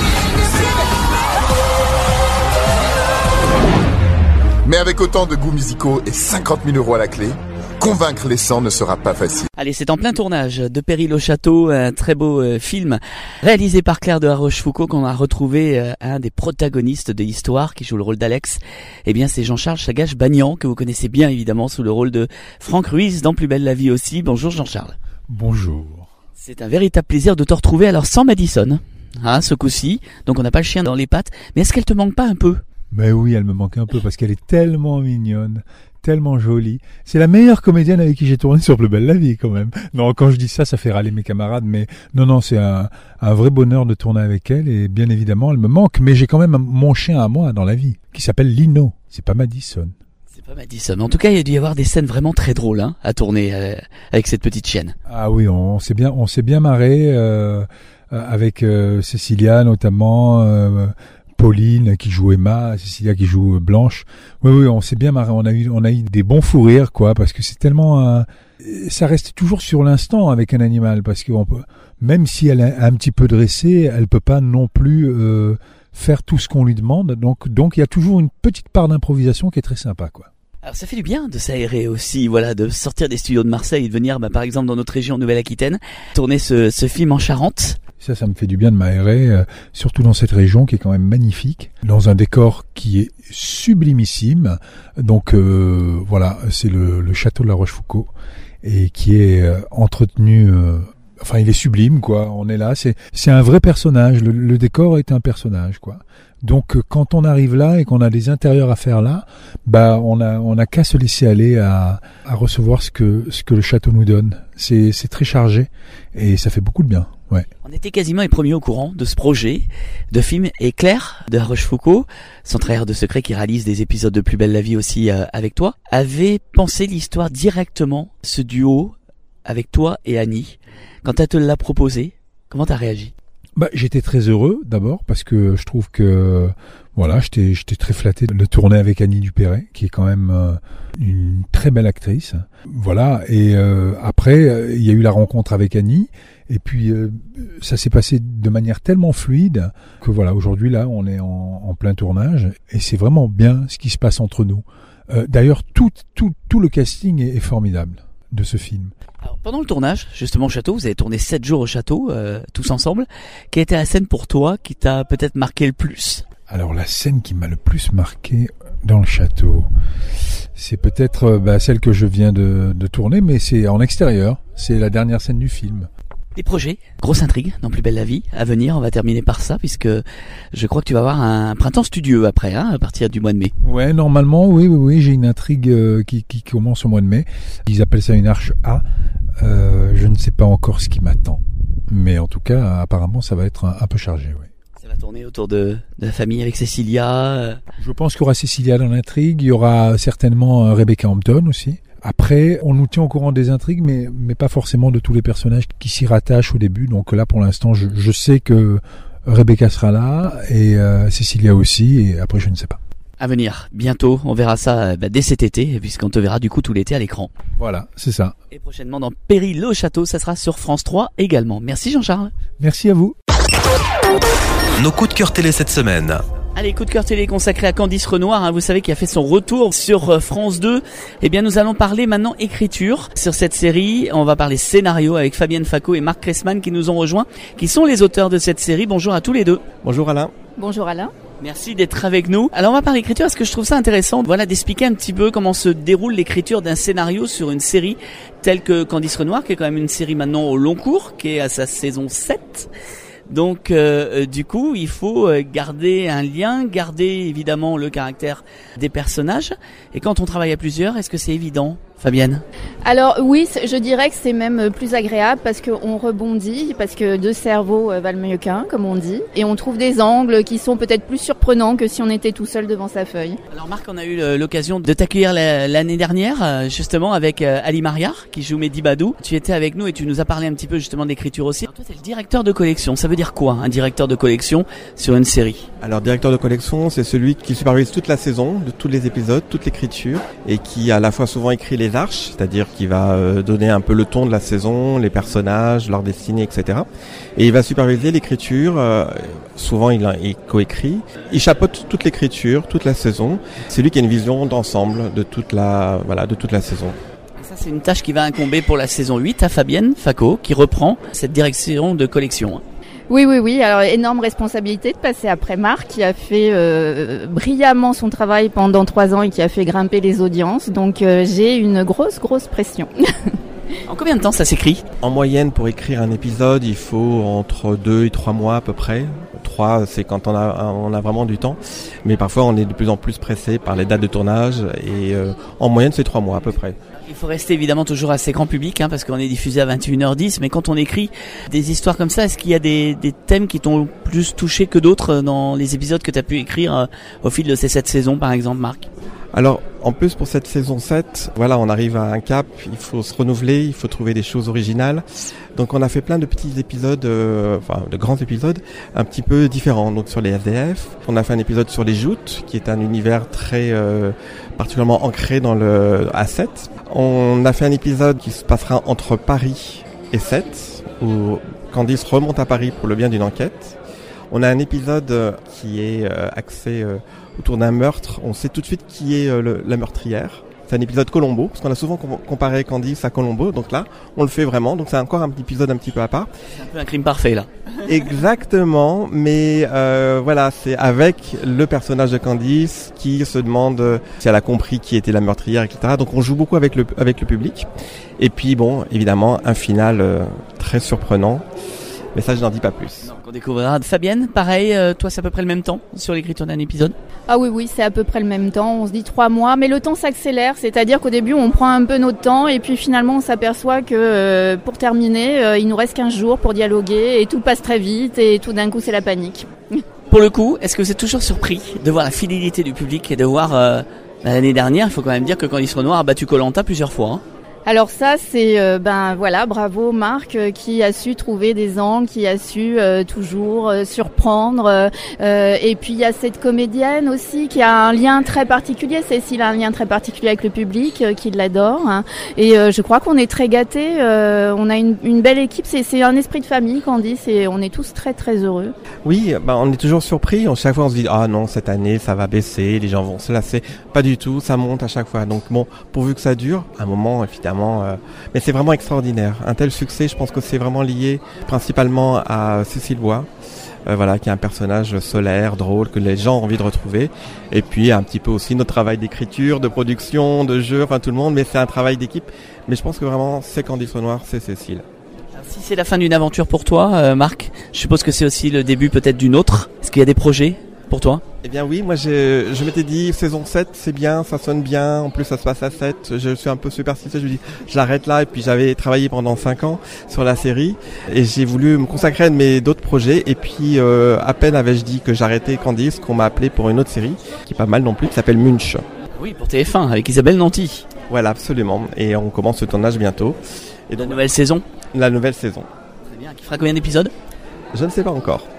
[SPEAKER 7] Mais avec autant de goûts musicaux et cinquante mille euros à la clé, convaincre les Sens ne sera pas facile.
[SPEAKER 2] Allez, c'est en plein tournage de Péril au château, un très beau euh, film réalisé par Claire de La Rochefoucauld qu'on a retrouvé euh, un des protagonistes de l'histoire qui joue le rôle d'Alex. Eh bien, c'est Jean-Charles Chagache-Bagnan que vous connaissez bien évidemment sous le rôle de Franck Ruiz dans Plus belle la vie aussi. Bonjour Jean-Charles.
[SPEAKER 11] Bonjour.
[SPEAKER 2] C'est un véritable plaisir de te retrouver alors sans Madison, hein, ce coup-ci. Donc on n'a pas le chien dans les pattes, mais est-ce qu'elle te manque pas un peu?
[SPEAKER 11] Ben oui, elle me manque un peu parce qu'elle est tellement mignonne, tellement jolie. C'est la meilleure comédienne avec qui j'ai tourné sur Plus belle la vie quand même. Non, quand je dis ça, ça fait râler mes camarades, mais non, non, c'est un, un vrai bonheur de tourner avec elle et bien évidemment, elle me manque, mais j'ai quand même mon chien à moi dans la vie qui s'appelle Lino. C'est pas Madison.
[SPEAKER 2] C'est pas Madison. En tout cas, il y a dû y avoir des scènes vraiment très drôles hein, à tourner euh, avec cette petite chienne.
[SPEAKER 11] Ah oui, on, on s'est bien, on s'est bien marré euh, avec euh, Cécilia notamment. Euh, Pauline qui joue Emma, Cécilia qui joue Blanche. Oui, oui, on s'est bien marré. On a eu, on a eu des bons fous rires, quoi, parce que c'est tellement, euh, ça reste toujours sur l'instant avec un animal, parce que on peut, même si elle est un petit peu dressée, elle peut pas non plus euh, faire tout ce qu'on lui demande. Donc, donc il y a toujours une petite part d'improvisation qui est très sympa, quoi.
[SPEAKER 2] Alors ça fait du bien de s'aérer aussi, voilà, de sortir des studios de Marseille et de venir, bah, par exemple, dans notre région Nouvelle-Aquitaine, tourner ce, ce film en Charente.
[SPEAKER 11] Ça, ça me fait du bien de m'aérer, euh, surtout dans cette région qui est quand même magnifique, dans un décor qui est sublimissime. Donc euh, voilà, c'est le, le château de La Rochefoucauld et qui est euh, entretenu. Euh, enfin, il est sublime, quoi. On est là, c'est c'est un vrai personnage. Le, le décor est un personnage, quoi. Donc quand on arrive là et qu'on a des intérieurs à faire là, bah on a on a qu'à se laisser aller à à recevoir ce que ce que le château nous donne. C'est c'est très chargé et ça fait beaucoup de bien. Ouais.
[SPEAKER 2] On était quasiment les premiers au courant de ce projet de film et Claire de La Rochefoucauld, son frère de secret qui réalise des épisodes de Plus belle la vie aussi euh, avec toi, avait pensé l'histoire directement, ce duo avec toi et Annie. Quand elle te l'a proposé, comment t'as réagi?
[SPEAKER 11] Bah, j'étais très heureux d'abord parce que je trouve que voilà, j'étais j'étais très flatté de tourner avec Annie Dupéret qui est quand même euh, une très belle actrice. Voilà, et euh, après il y a eu la rencontre avec Annie et puis euh, ça s'est passé de manière tellement fluide que voilà, aujourd'hui là, on est en, en plein tournage et c'est vraiment bien ce qui se passe entre nous. Euh, d'ailleurs tout tout tout le casting est, est formidable de ce film.
[SPEAKER 2] Alors, pendant le tournage, justement au château, vous avez tourné sept jours au château, euh, tous ensemble. Quelle était la scène pour toi qui t'a peut-être marqué le plus?
[SPEAKER 11] Alors la scène qui m'a le plus marqué dans le château, c'est peut-être euh, bah, celle que je viens de, de tourner, mais c'est en extérieur. C'est la dernière scène du film.
[SPEAKER 2] Les projets, grosse intrigue dans Plus belle la vie à venir. On va terminer par ça puisque je crois que tu vas avoir un printemps studieux après, hein, à partir du mois de mai.
[SPEAKER 11] Ouais, normalement, oui, oui, oui. J'ai une intrigue euh, qui, qui commence au mois de mai. Ils appellent ça une arche A. Euh, je ne sais pas encore ce qui m'attend, mais en tout cas, apparemment, ça va être un, un peu chargé. Oui.
[SPEAKER 2] Ça va tourner autour de, de la famille avec Cécilia.
[SPEAKER 11] Je pense qu'il y aura Cécilia dans l'intrigue. Il y aura certainement euh, Rebecca Hampton aussi. Après, on nous tient au courant des intrigues, mais, mais pas forcément de tous les personnages qui s'y rattachent au début. Donc là, pour l'instant, je, je sais que Rebecca sera là et euh, Cécilia aussi, et après je ne sais pas.
[SPEAKER 2] À venir, bientôt, on verra ça bah, dès cet été, puisqu'on te verra du coup tout l'été à l'écran.
[SPEAKER 11] Voilà, c'est ça.
[SPEAKER 2] Et prochainement dans Péril au château, ça sera sur France trois également. Merci Jean-Charles.
[SPEAKER 11] Merci à vous.
[SPEAKER 1] Nos coups de cœur télé cette semaine.
[SPEAKER 2] Allez, coup de cœur télé consacré à Candice Renoir, hein, vous savez, qui a fait son retour sur France deux. Eh bien, nous allons parler maintenant écriture sur cette série. On va parler scénario avec Fabienne Facot et Marc Cressman qui nous ont rejoints, qui sont les auteurs de cette série. Bonjour à tous les deux.
[SPEAKER 12] Bonjour Alain.
[SPEAKER 9] Bonjour Alain.
[SPEAKER 2] Merci d'être avec nous. Alors on va parler écriture parce que je trouve ça intéressant, voilà, d'expliquer un petit peu comment se déroule l'écriture d'un scénario sur une série telle que Candice Renoir, qui est quand même une série maintenant au long cours, qui est à sa saison sept. Donc euh, du coup, il faut garder un lien, garder évidemment le caractère des personnages. Et quand on travaille à plusieurs, est-ce que c'est évident, Fabienne?
[SPEAKER 9] Alors oui, je dirais que c'est même plus agréable parce qu'on rebondit, parce que deux cerveaux valent mieux qu'un, comme on dit, et on trouve des angles qui sont peut-être plus surprenants que si on était tout seul devant sa feuille.
[SPEAKER 2] Alors Marc, on a eu l'occasion de t'accueillir l'année dernière, justement avec Ali Mariar, qui joue Mehdi Badou. Tu étais avec nous et tu nous as parlé un petit peu justement d'écriture aussi. Alors toi, t'es le directeur de collection. Ça veut dire quoi, un directeur de collection sur une série?
[SPEAKER 12] Alors directeur de collection, c'est celui qui supervise toute la saison, de tous les épisodes, toute l'écriture, et qui à la fois souvent écrit les arches, c'est-à-dire qui va euh, donner un peu le ton de la saison, les personnages, leur destinée, et cetera. Et il va superviser l'écriture, euh, souvent il, il coécrit, il chapeaute toute l'écriture, toute la saison. C'est lui qui a une vision d'ensemble de toute la, voilà, de toute la saison.
[SPEAKER 2] Ça, c'est une tâche qui va incomber pour la saison huit à Fabienne Facot, qui reprend cette direction de collection.
[SPEAKER 9] Oui, oui, oui. Alors, énorme responsabilité de passer après Marc, qui a fait euh, brillamment son travail pendant trois ans et qui a fait grimper les audiences. Donc, euh, j'ai une grosse, grosse pression.
[SPEAKER 2] En combien de temps ça s'écrit?
[SPEAKER 12] En moyenne, pour écrire un épisode, il faut entre deux et trois mois à peu près. Trois, c'est quand on a, on a vraiment du temps. Mais parfois, on est de plus en plus pressé par les dates de tournage. Et euh, en moyenne, c'est trois mois à peu près.
[SPEAKER 2] Il faut rester évidemment toujours assez grand public, hein, parce qu'on est diffusé à vingt et une heures dix, mais quand on écrit des histoires comme ça, est-ce qu'il y a des, des thèmes qui t'ont plus touché que d'autres dans les épisodes que tu as pu écrire euh, au fil de ces sept saisons, par exemple, Marc?
[SPEAKER 12] Alors, en plus pour cette saison sept, voilà, on arrive à un cap, il faut se renouveler, il faut trouver des choses originales. Donc on a fait plein de petits épisodes, euh, enfin de grands épisodes, un petit peu différents. Donc sur les S D F, on a fait un épisode sur les joutes, qui est un univers très euh, particulièrement ancré dans le A sept. On a fait un épisode qui se passera entre Paris et Sète, où Candice remonte à Paris pour le bien d'une enquête. On a un épisode qui est euh, axé euh, autour d'un meurtre. On sait tout de suite qui est euh, le, la meurtrière. C'est un épisode Colombo, parce qu'on a souvent comparé Candice à Colombo, donc là, on le fait vraiment. Donc c'est encore un épisode un petit peu à part.
[SPEAKER 2] C'est un peu un crime parfait, là.
[SPEAKER 12] Exactement, mais euh, voilà, c'est avec le personnage de Candice qui se demande si elle a compris qui était la meurtrière, et cetera. Donc on joue beaucoup avec le, avec le public. Et puis bon, évidemment, un final euh, très surprenant. Mais ça, je n'en dis pas plus.
[SPEAKER 2] Donc on découvrira. Fabienne, pareil, euh, toi c'est à peu près le même temps sur l'écriture d'un épisode?
[SPEAKER 9] Ah oui, oui, c'est à peu près le même temps. On se dit trois mois, mais le temps s'accélère. C'est-à-dire qu'au début, on prend un peu notre temps et puis finalement, on s'aperçoit que euh, pour terminer, euh, il nous reste quinze jours pour dialoguer et tout passe très vite et tout d'un coup, c'est la panique.
[SPEAKER 2] Pour le coup, est-ce que vous êtes toujours surpris de voir la fidélité du public et de voir euh, l'année dernière, il faut quand même dire que Candice Renoir a battu Koh Lanta plusieurs fois, hein?
[SPEAKER 9] Alors ça, c'est euh, ben voilà, bravo Marc euh, qui a su trouver des angles, qui a su euh, toujours euh, surprendre. Euh, et puis il y a cette comédienne aussi qui a un lien très particulier. Cécile a un lien très particulier avec le public, euh, qui l'adore. Hein. Et euh, je crois qu'on est très gâtés. Euh, on a une, une belle équipe. C'est, c'est un esprit de famille, Candice, et on est tous très très heureux.
[SPEAKER 12] Oui, ben on est toujours surpris. Chaque fois, on se dit ah non, cette année ça va baisser, les gens vont se lasser. Pas du tout, ça monte à chaque fois. Donc bon, pourvu que ça dure, un moment évidemment. Euh, mais c'est vraiment extraordinaire. Un tel succès, je pense que c'est vraiment lié principalement à Cécile Bois, euh, voilà, qui est un personnage solaire, drôle, que les gens ont envie de retrouver. Et puis un petit peu aussi notre travail d'écriture, de production, de jeu, enfin tout le monde. Mais c'est un travail d'équipe. Mais je pense que vraiment, c'est Candice Renoir, c'est Cécile.
[SPEAKER 2] Alors, si c'est la fin d'une aventure pour toi, euh, Marc, je suppose que c'est aussi le début peut-être d'une autre. Est-ce qu'il y a des projets pour toi?
[SPEAKER 12] Eh bien oui, moi j'ai, je m'étais dit saison sept c'est bien, ça sonne bien, en plus ça se passe à sept, je suis un peu superstitieux, je me dis j'arrête là, et puis j'avais travaillé pendant cinq ans sur la série et j'ai voulu me consacrer à mes d'autres projets, et puis euh, à peine avais-je dit que j'arrêtais Candice qu'on m'a appelé pour une autre série qui est pas mal non plus, qui s'appelle Munch.
[SPEAKER 2] Oui, pour T F un avec Isabelle Nanty.
[SPEAKER 12] Voilà, absolument, et on commence le tournage bientôt.
[SPEAKER 2] Et donc la nouvelle saison?
[SPEAKER 12] La nouvelle saison.
[SPEAKER 2] Très bien, qui fera combien d'épisodes?
[SPEAKER 12] Je ne sais pas encore.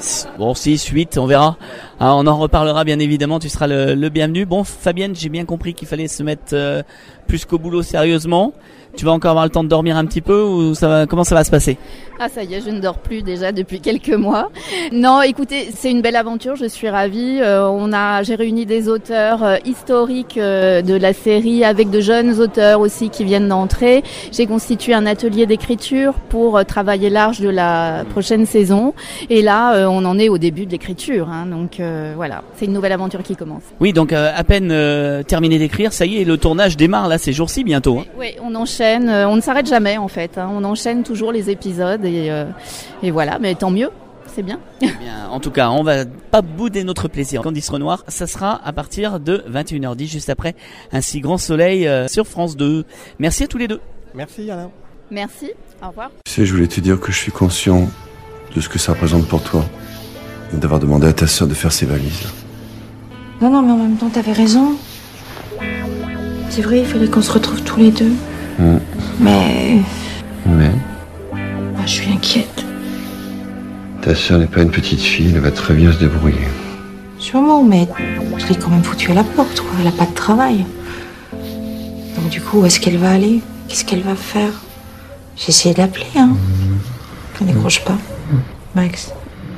[SPEAKER 2] Bon, six, huit, on verra. Ah, on en reparlera bien évidemment, tu seras le, le bienvenu. Bon, Fabienne, j'ai bien compris qu'il fallait se mettre euh, plus qu'au boulot sérieusement. Tu vas encore avoir le temps de dormir un petit peu ou ça va, comment ça va se passer ?
[SPEAKER 9] Ah ça y est, je ne dors plus déjà depuis quelques mois. Non, écoutez, c'est une belle aventure, je suis ravie. Euh, on a, j'ai réuni des auteurs euh, historiques euh, de la série avec de jeunes auteurs aussi qui viennent d'entrer. J'ai constitué un atelier d'écriture pour euh, travailler large de la prochaine saison. Et là, euh, on en est au début de l'écriture. Hein, donc euh, voilà, c'est une nouvelle aventure qui commence.
[SPEAKER 2] Oui, donc euh, à peine euh, terminé d'écrire, ça y est, le tournage démarre là ces jours-ci bientôt. Hein.
[SPEAKER 9] Oui, on enchaîne, euh, on ne s'arrête jamais en fait. Hein, on enchaîne toujours les épisodes. Et, euh, et voilà, mais tant mieux, c'est bien.
[SPEAKER 2] Bien. En tout cas, on va pas bouder notre plaisir. Candice Renoir, ça sera à partir de vingt et une heures dix, juste après Un si grand soleil euh, sur France deux. Merci à tous les deux.
[SPEAKER 12] Merci Alain.
[SPEAKER 9] Merci, au revoir.
[SPEAKER 10] Tu sais, je voulais te dire que je suis conscient de ce que ça représente pour toi, d'avoir demandé à ta sœur de faire ses valises.
[SPEAKER 13] Non, non, mais en même temps, t'avais raison. C'est vrai, il fallait qu'on se retrouve tous les deux.
[SPEAKER 10] Mmh.
[SPEAKER 13] Mais...
[SPEAKER 10] Mais...
[SPEAKER 13] Moi, je suis inquiète.
[SPEAKER 10] Ta sœur n'est pas une petite fille, elle va très bien se débrouiller.
[SPEAKER 13] Sûrement, mais je l'ai quand même foutue à la porte, quoi. Elle a pas de travail. Donc du coup, où est-ce qu'elle va aller ? Qu'est-ce qu'elle va faire ? J'ai essayé de l'appeler, hein. Elle décroche pas. Max.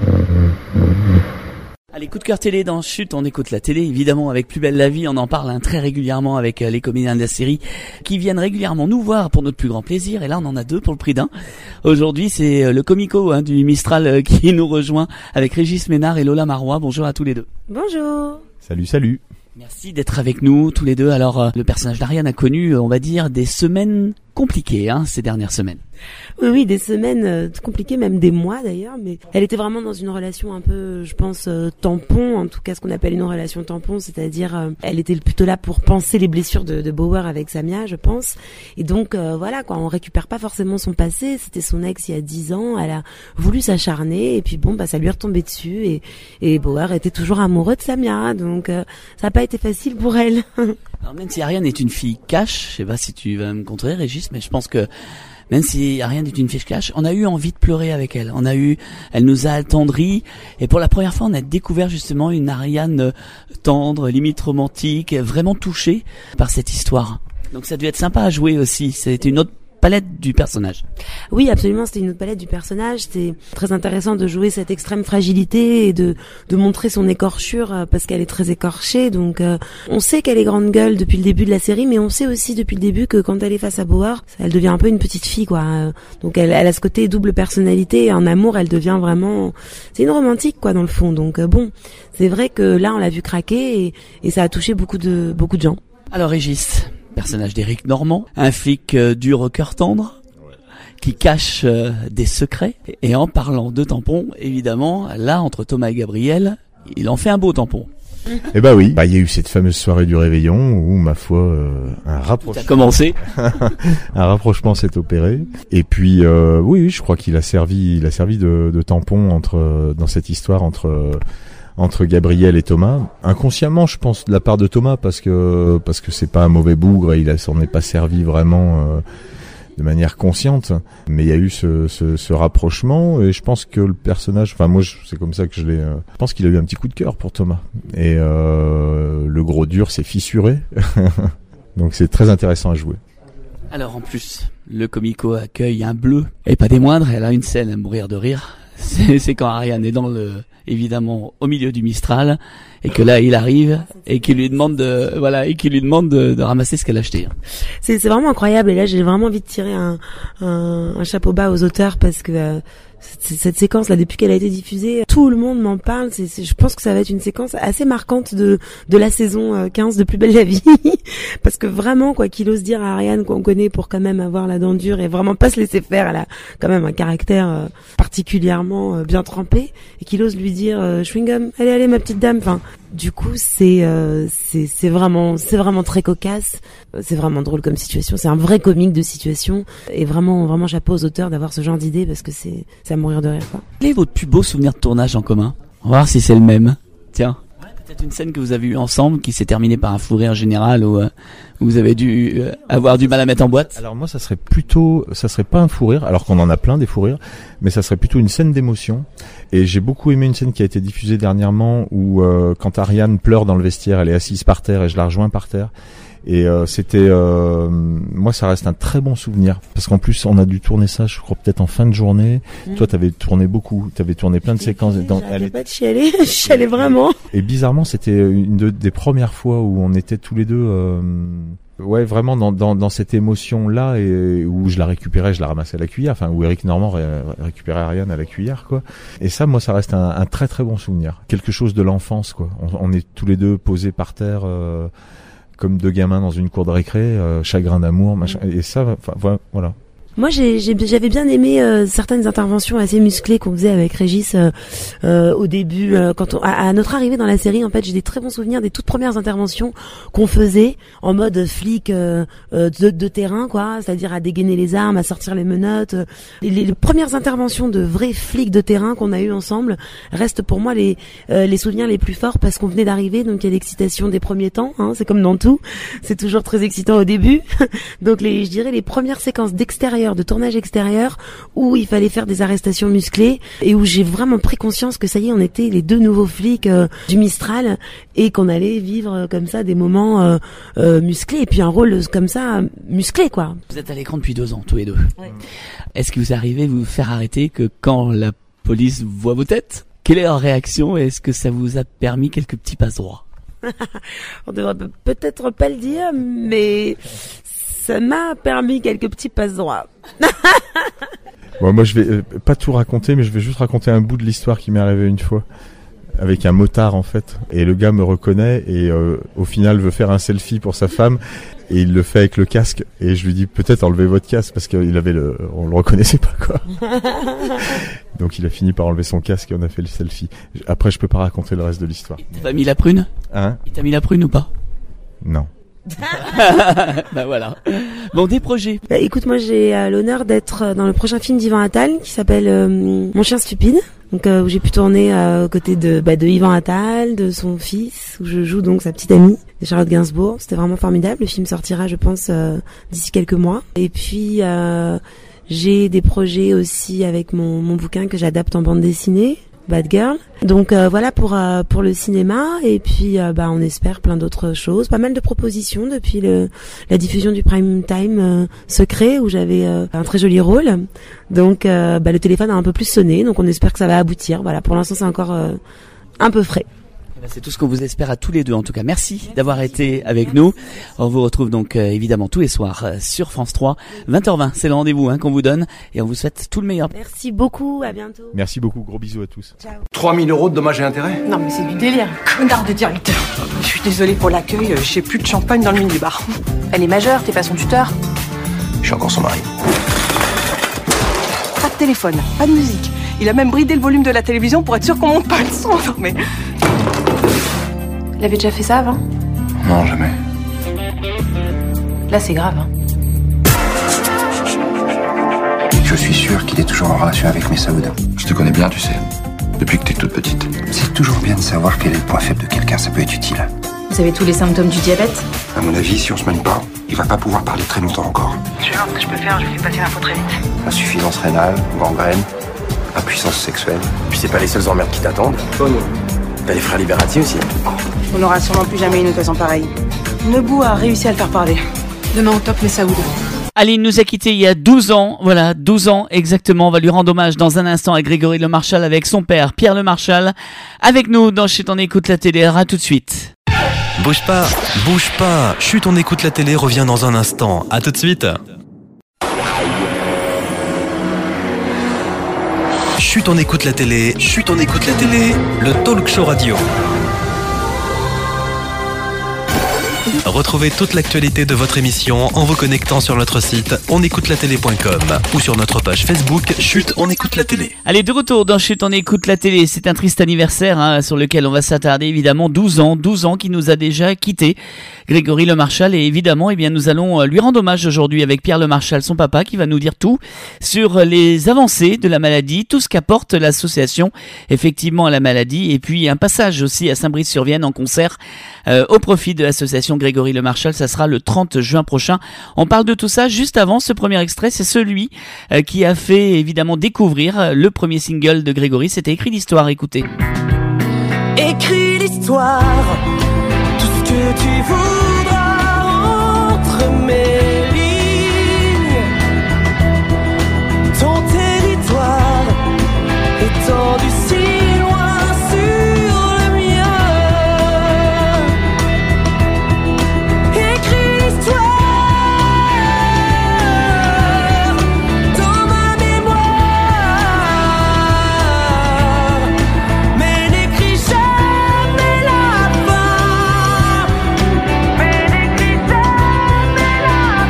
[SPEAKER 2] Allez, coup de cœur télé dans Chute, on écoute la télé, évidemment, avec Plus belle la vie, on en parle hein, très régulièrement avec euh, les comédiens de la série qui viennent régulièrement nous voir pour notre plus grand plaisir, et là on en a deux pour le prix d'un. Aujourd'hui c'est euh, le comico hein, du Mistral euh, qui nous rejoint avec Régis Ménard et Lola Marois. Bonjour à tous les deux.
[SPEAKER 14] Bonjour.
[SPEAKER 11] Salut, salut.
[SPEAKER 2] Merci d'être avec nous tous les deux. Alors euh, le personnage d'Ariane a connu, on va dire, des semaines compliquées hein, ces dernières semaines.
[SPEAKER 14] Oui, oui, des semaines euh, compliquées, même des mois d'ailleurs, mais elle était vraiment dans une relation un peu, je pense, euh, tampon, en tout cas ce qu'on appelle une relation tampon, c'est-à-dire euh, elle était plutôt là pour panser les blessures de, de Bauer avec Samia, je pense, et donc euh, voilà, quoi, on récupère pas forcément son passé, c'était son ex il y a dix ans, elle a voulu s'acharner, et puis bon, bah ça lui est retombé dessus, et, et Bauer était toujours amoureux de Samia, donc euh, ça a pas été facile pour elle.
[SPEAKER 2] Alors même si Ariane est une fille cash, je sais pas si tu vas me contrer Régis, mais je pense que même si Ariane est une fille cash, on a eu envie de pleurer avec elle. On a eu, elle nous a attendris, et pour la première fois, on a découvert justement une Ariane tendre, limite romantique, vraiment touchée par cette histoire. Donc ça a dû être sympa à jouer aussi. C'était une autre palette du personnage.
[SPEAKER 14] Oui, absolument, c'était une autre palette du personnage. C'était très intéressant de jouer cette extrême fragilité et de de montrer son écorchure euh, parce qu'elle est très écorchée. Donc, euh, on sait qu'elle est grande gueule depuis le début de la série, mais on sait aussi depuis le début que quand elle est face à Bauer, elle devient un peu une petite fille, quoi. Euh, donc, elle, elle a ce côté double personnalité. Et en amour, elle devient vraiment, c'est une romantique, quoi, dans le fond. Donc, euh, bon, c'est vrai que là, on l'a vu craquer et, et ça a touché beaucoup de beaucoup de gens.
[SPEAKER 2] Alors, Régis, personnage d'Éric Normand, un flic euh, dur au cœur tendre, qui cache euh, des secrets. Et en parlant de tampons, évidemment, là, entre Thomas et Gabriel, il en fait un beau tampon.
[SPEAKER 11] Eh ben oui, bah il y a eu cette fameuse soirée du réveillon où, ma foi, euh, un rapprochement...
[SPEAKER 2] T'as commencé.
[SPEAKER 11] Un rapprochement s'est opéré. Et puis, euh, oui, je crois qu'il a servi, il a servi de, de tampon entre dans cette histoire entre... entre Gabriel et Thomas, inconsciemment je pense de la part de Thomas parce que parce que c'est pas un mauvais bougre et il a, s'en est pas servi vraiment euh, de manière consciente, mais il y a eu ce, ce, ce rapprochement et je pense que le personnage, enfin moi je, c'est comme ça que je l'ai, euh, je pense qu'il a eu un petit coup de cœur pour Thomas et euh, le gros dur s'est fissuré, donc c'est très intéressant à jouer.
[SPEAKER 2] Alors en plus, le comico accueille un bleu et pas des moindres, elle a une scène à mourir de rire. C'est, c'est quand Ariane est dans le, évidemment, au milieu du Mistral, et que là, il arrive, et qu'il lui demande de, voilà, et qu'il lui demande de, de ramasser ce qu'elle a acheté.
[SPEAKER 14] C'est, c'est vraiment incroyable, et là, j'ai vraiment envie de tirer un, un, un chapeau bas aux auteurs, parce que, euh, cette, cette séquence là, depuis qu'elle a été diffusée, tout le monde m'en parle. C'est, c'est, je pense que ça va être une séquence assez marquante de de la saison quinze de Plus belle la vie, parce que vraiment, quoi qu'il ose dire à Ariane qu'on connaît pour quand même avoir la dent dure et vraiment pas se laisser faire, elle a quand même un caractère euh, particulièrement euh, bien trempé, et qu'il ose lui dire euh, chewing gum, allez allez ma petite dame. Enfin, du coup, c'est euh, c'est c'est vraiment c'est vraiment très cocasse, c'est vraiment drôle comme situation, c'est un vrai comique de situation, et vraiment vraiment chapeau aux auteurs d'avoir ce genre d'idée, parce que c'est c'est à mourir de rire, quoi.
[SPEAKER 2] Quel est votre plus beau souvenir de tournage en commun? On va voir si c'est le même. Tiens. Peut-être une scène que vous avez eue ensemble qui s'est terminée par un fou rire général ou euh, où vous avez dû euh, avoir du mal à mettre en boîte.
[SPEAKER 15] Alors moi, ça serait plutôt, ça serait pas un fou rire, alors qu'on en a plein des fous rires, mais ça serait plutôt une scène d'émotion. Et j'ai beaucoup aimé une scène qui a été diffusée dernièrement où euh, quand Ariane pleure dans le vestiaire, elle est assise par terre et je la rejoins par terre. Et euh, c'était, euh, moi, ça reste un très bon souvenir parce qu'en plus, on a dû tourner ça, je crois peut-être en fin de journée. Mmh. Toi, t'avais tourné beaucoup, t'avais tourné plein de séquences.
[SPEAKER 14] Dans, elle pas de chialer, je chialais vraiment.
[SPEAKER 15] Et bizarrement, c'était une de, des premières fois où on était tous les deux, euh, ouais, vraiment dans, dans, dans cette émotion-là et où je la récupérais, je la ramassais à la cuillère, enfin où Eric Normand ré, récupérait Ariane à la cuillère, quoi. Et ça, moi, ça reste un, un très très bon souvenir, quelque chose de l'enfance, quoi. On, on est tous les deux posés par terre. Euh, comme deux gamins dans une cour de récré, euh, chagrin d'amour, machin, et ça, enfin, voilà.
[SPEAKER 14] Moi, j'ai, j'ai, j'avais bien aimé euh, certaines interventions assez musclées qu'on faisait avec Régis euh, euh, au début. Euh, quand on, à, à notre arrivée dans la série, en fait, j'ai des très bons souvenirs des toutes premières interventions qu'on faisait en mode flic euh, euh, de, de terrain, quoi, c'est-à-dire à dégainer les armes, à sortir les menottes. Les, les, les premières interventions de vrais flics de terrain qu'on a eu ensemble restent pour moi les euh, les souvenirs les plus forts parce qu'on venait d'arriver, donc il y a l'excitation des premiers temps. Hein, c'est comme dans tout, c'est toujours très excitant au début. Donc les, je dirais les premières séquences d'extérieur, de tournage extérieur où il fallait faire des arrestations musclées et où j'ai vraiment pris conscience que ça y est, on était les deux nouveaux flics euh, du Mistral et qu'on allait vivre euh, comme ça des moments euh, euh, musclés et puis un rôle comme ça euh, musclé, quoi.
[SPEAKER 2] Vous êtes à l'écran depuis deux ans tous les deux. Ouais. Est-ce que vous arrivez à vous faire arrêter que quand la police voit vos têtes? Quelle est leur réaction et est-ce que ça vous a permis quelques petits passe-droits?
[SPEAKER 14] On devrait peut-être pas le dire, mais ça m'a permis quelques petits passe-droits.
[SPEAKER 15] Bon, moi, je vais euh, pas tout raconter, mais je vais juste raconter un bout de l'histoire qui m'est arrivé une fois avec un motard en fait. Et le gars me reconnaît et euh, au final veut faire un selfie pour sa femme et il le fait avec le casque. Et je lui dis peut-être enlevez votre casque parce qu'il avait le, on le reconnaissait pas, quoi. Donc il a fini par enlever son casque et on a fait le selfie. Après, je peux pas raconter le reste de l'histoire.
[SPEAKER 2] Il t'a mis la prune?
[SPEAKER 15] Hein?
[SPEAKER 2] Il t'a mis la prune ou pas?
[SPEAKER 15] Non.
[SPEAKER 2] Bah voilà. Bon, des projets.
[SPEAKER 14] Bah, écoute, moi j'ai euh, l'honneur d'être dans le prochain film d'Yvan Attal qui s'appelle euh, Mon chien stupide. Donc euh, où j'ai pu tourner euh, aux côtés de bah, de Yvan Attal, de son fils, où je joue donc sa petite amie, Charlotte Gainsbourg. C'était vraiment formidable. Le film sortira, je pense, euh, d'ici quelques mois. Et puis euh, j'ai des projets aussi avec mon mon bouquin que j'adapte en bande dessinée, Bad Girl. Donc euh, voilà pour euh, pour le cinéma et puis euh, bah on espère plein d'autres choses, pas mal de propositions depuis le la diffusion du prime time euh, secret où j'avais euh, un très joli rôle. Donc euh, bah le téléphone a un peu plus sonné, donc on espère que ça va aboutir. Voilà, pour l'instant c'est encore euh, un peu frais.
[SPEAKER 2] C'est tout ce qu'on vous espère à tous les deux. En tout cas, merci d'avoir été avec nous. On vous retrouve donc euh, évidemment tous les soirs euh, sur France trois. vingt heures vingt, c'est le rendez-vous hein, qu'on vous donne. Et on vous souhaite tout le meilleur.
[SPEAKER 14] Merci beaucoup, à bientôt.
[SPEAKER 15] Merci beaucoup, gros bisous à tous.
[SPEAKER 14] Ciao.
[SPEAKER 16] trois mille euros de dommages et intérêts?
[SPEAKER 17] Non mais c'est du délire. Connard de directeur. Je suis désolée pour l'accueil, j'ai plus de champagne dans le minibar.
[SPEAKER 18] Elle est majeure, t'es pas son tuteur?
[SPEAKER 16] Je suis encore son mari.
[SPEAKER 17] Pas de téléphone, pas de musique. Il a même bridé le volume de la télévision pour être sûr qu'on monte pas le son. Non mais...
[SPEAKER 18] Il avait déjà fait ça avant?
[SPEAKER 16] Non, jamais.
[SPEAKER 18] Là, c'est grave, hein.
[SPEAKER 16] Je suis sûr qu'il est toujours en relation avec Messaoud. Je te connais bien, tu sais. Depuis que t'es toute petite. C'est toujours bien de savoir quel est le point faible de quelqu'un, ça peut être utile.
[SPEAKER 18] Vous avez tous les symptômes du diabète?
[SPEAKER 16] À mon avis, si on se mène pas, il va pas pouvoir parler très longtemps encore.
[SPEAKER 17] Je vais voir ce que je peux faire, je vais passer l'info très vite.
[SPEAKER 16] Insuffisance rénale, gangrène, impuissance sexuelle.
[SPEAKER 19] Puis c'est pas les seuls emmerdes qui t'attendent.
[SPEAKER 16] Oh non.
[SPEAKER 19] T'as les frères Liberati aussi.
[SPEAKER 17] On n'aura sûrement plus jamais une occasion pareille. Nebou a réussi à le faire parler. Demain au top, Messaoud.
[SPEAKER 2] Aline nous a quittés il y a douze ans, voilà, douze ans exactement. On va lui rendre hommage dans un instant à Grégory Le Marchal avec son père, Pierre Le Marchal. Avec nous dans Chut, on écoute la télé, à tout de suite.
[SPEAKER 1] Bouge pas, bouge pas. Chut, on écoute la télé, revient dans un instant. À tout de suite. Chut, on écoute la télé, chut, on écoute la télé, le talk show radio. Retrouvez toute l'actualité de votre émission en vous connectant sur notre site onécoutelatélé point com ou sur notre page Facebook Chut, on écoute la télé.
[SPEAKER 2] Allez, de retour dans Chut, on écoute la télé. C'est un triste anniversaire hein, sur lequel on va s'attarder évidemment. douze ans, douze ans qui nous a déjà quitté Grégory Lemarchal, et évidemment eh bien, nous allons lui rendre hommage aujourd'hui avec Pierre Lemarchal, son papa, qui va nous dire tout sur les avancées de la maladie, tout ce qu'apporte l'association effectivement à la maladie, et puis un passage aussi à Saint-Brice-sur-Vienne en concert euh, au profit de l'association Grégory Lemarchal. Ça sera le trente juin prochain. On parle de tout ça juste avant. Ce premier extrait, c'est celui euh, qui a fait évidemment découvrir le premier single de Grégory. C'était Écrit l'histoire, écoutez.
[SPEAKER 20] Écris l'histoire, tout ce que tu voudras entre mes lignes. Ton territoire étendu si loin sur le mien. Écris l'histoire dans ma mémoire, mais n'écris jamais la fin. Mais n'écris jamais la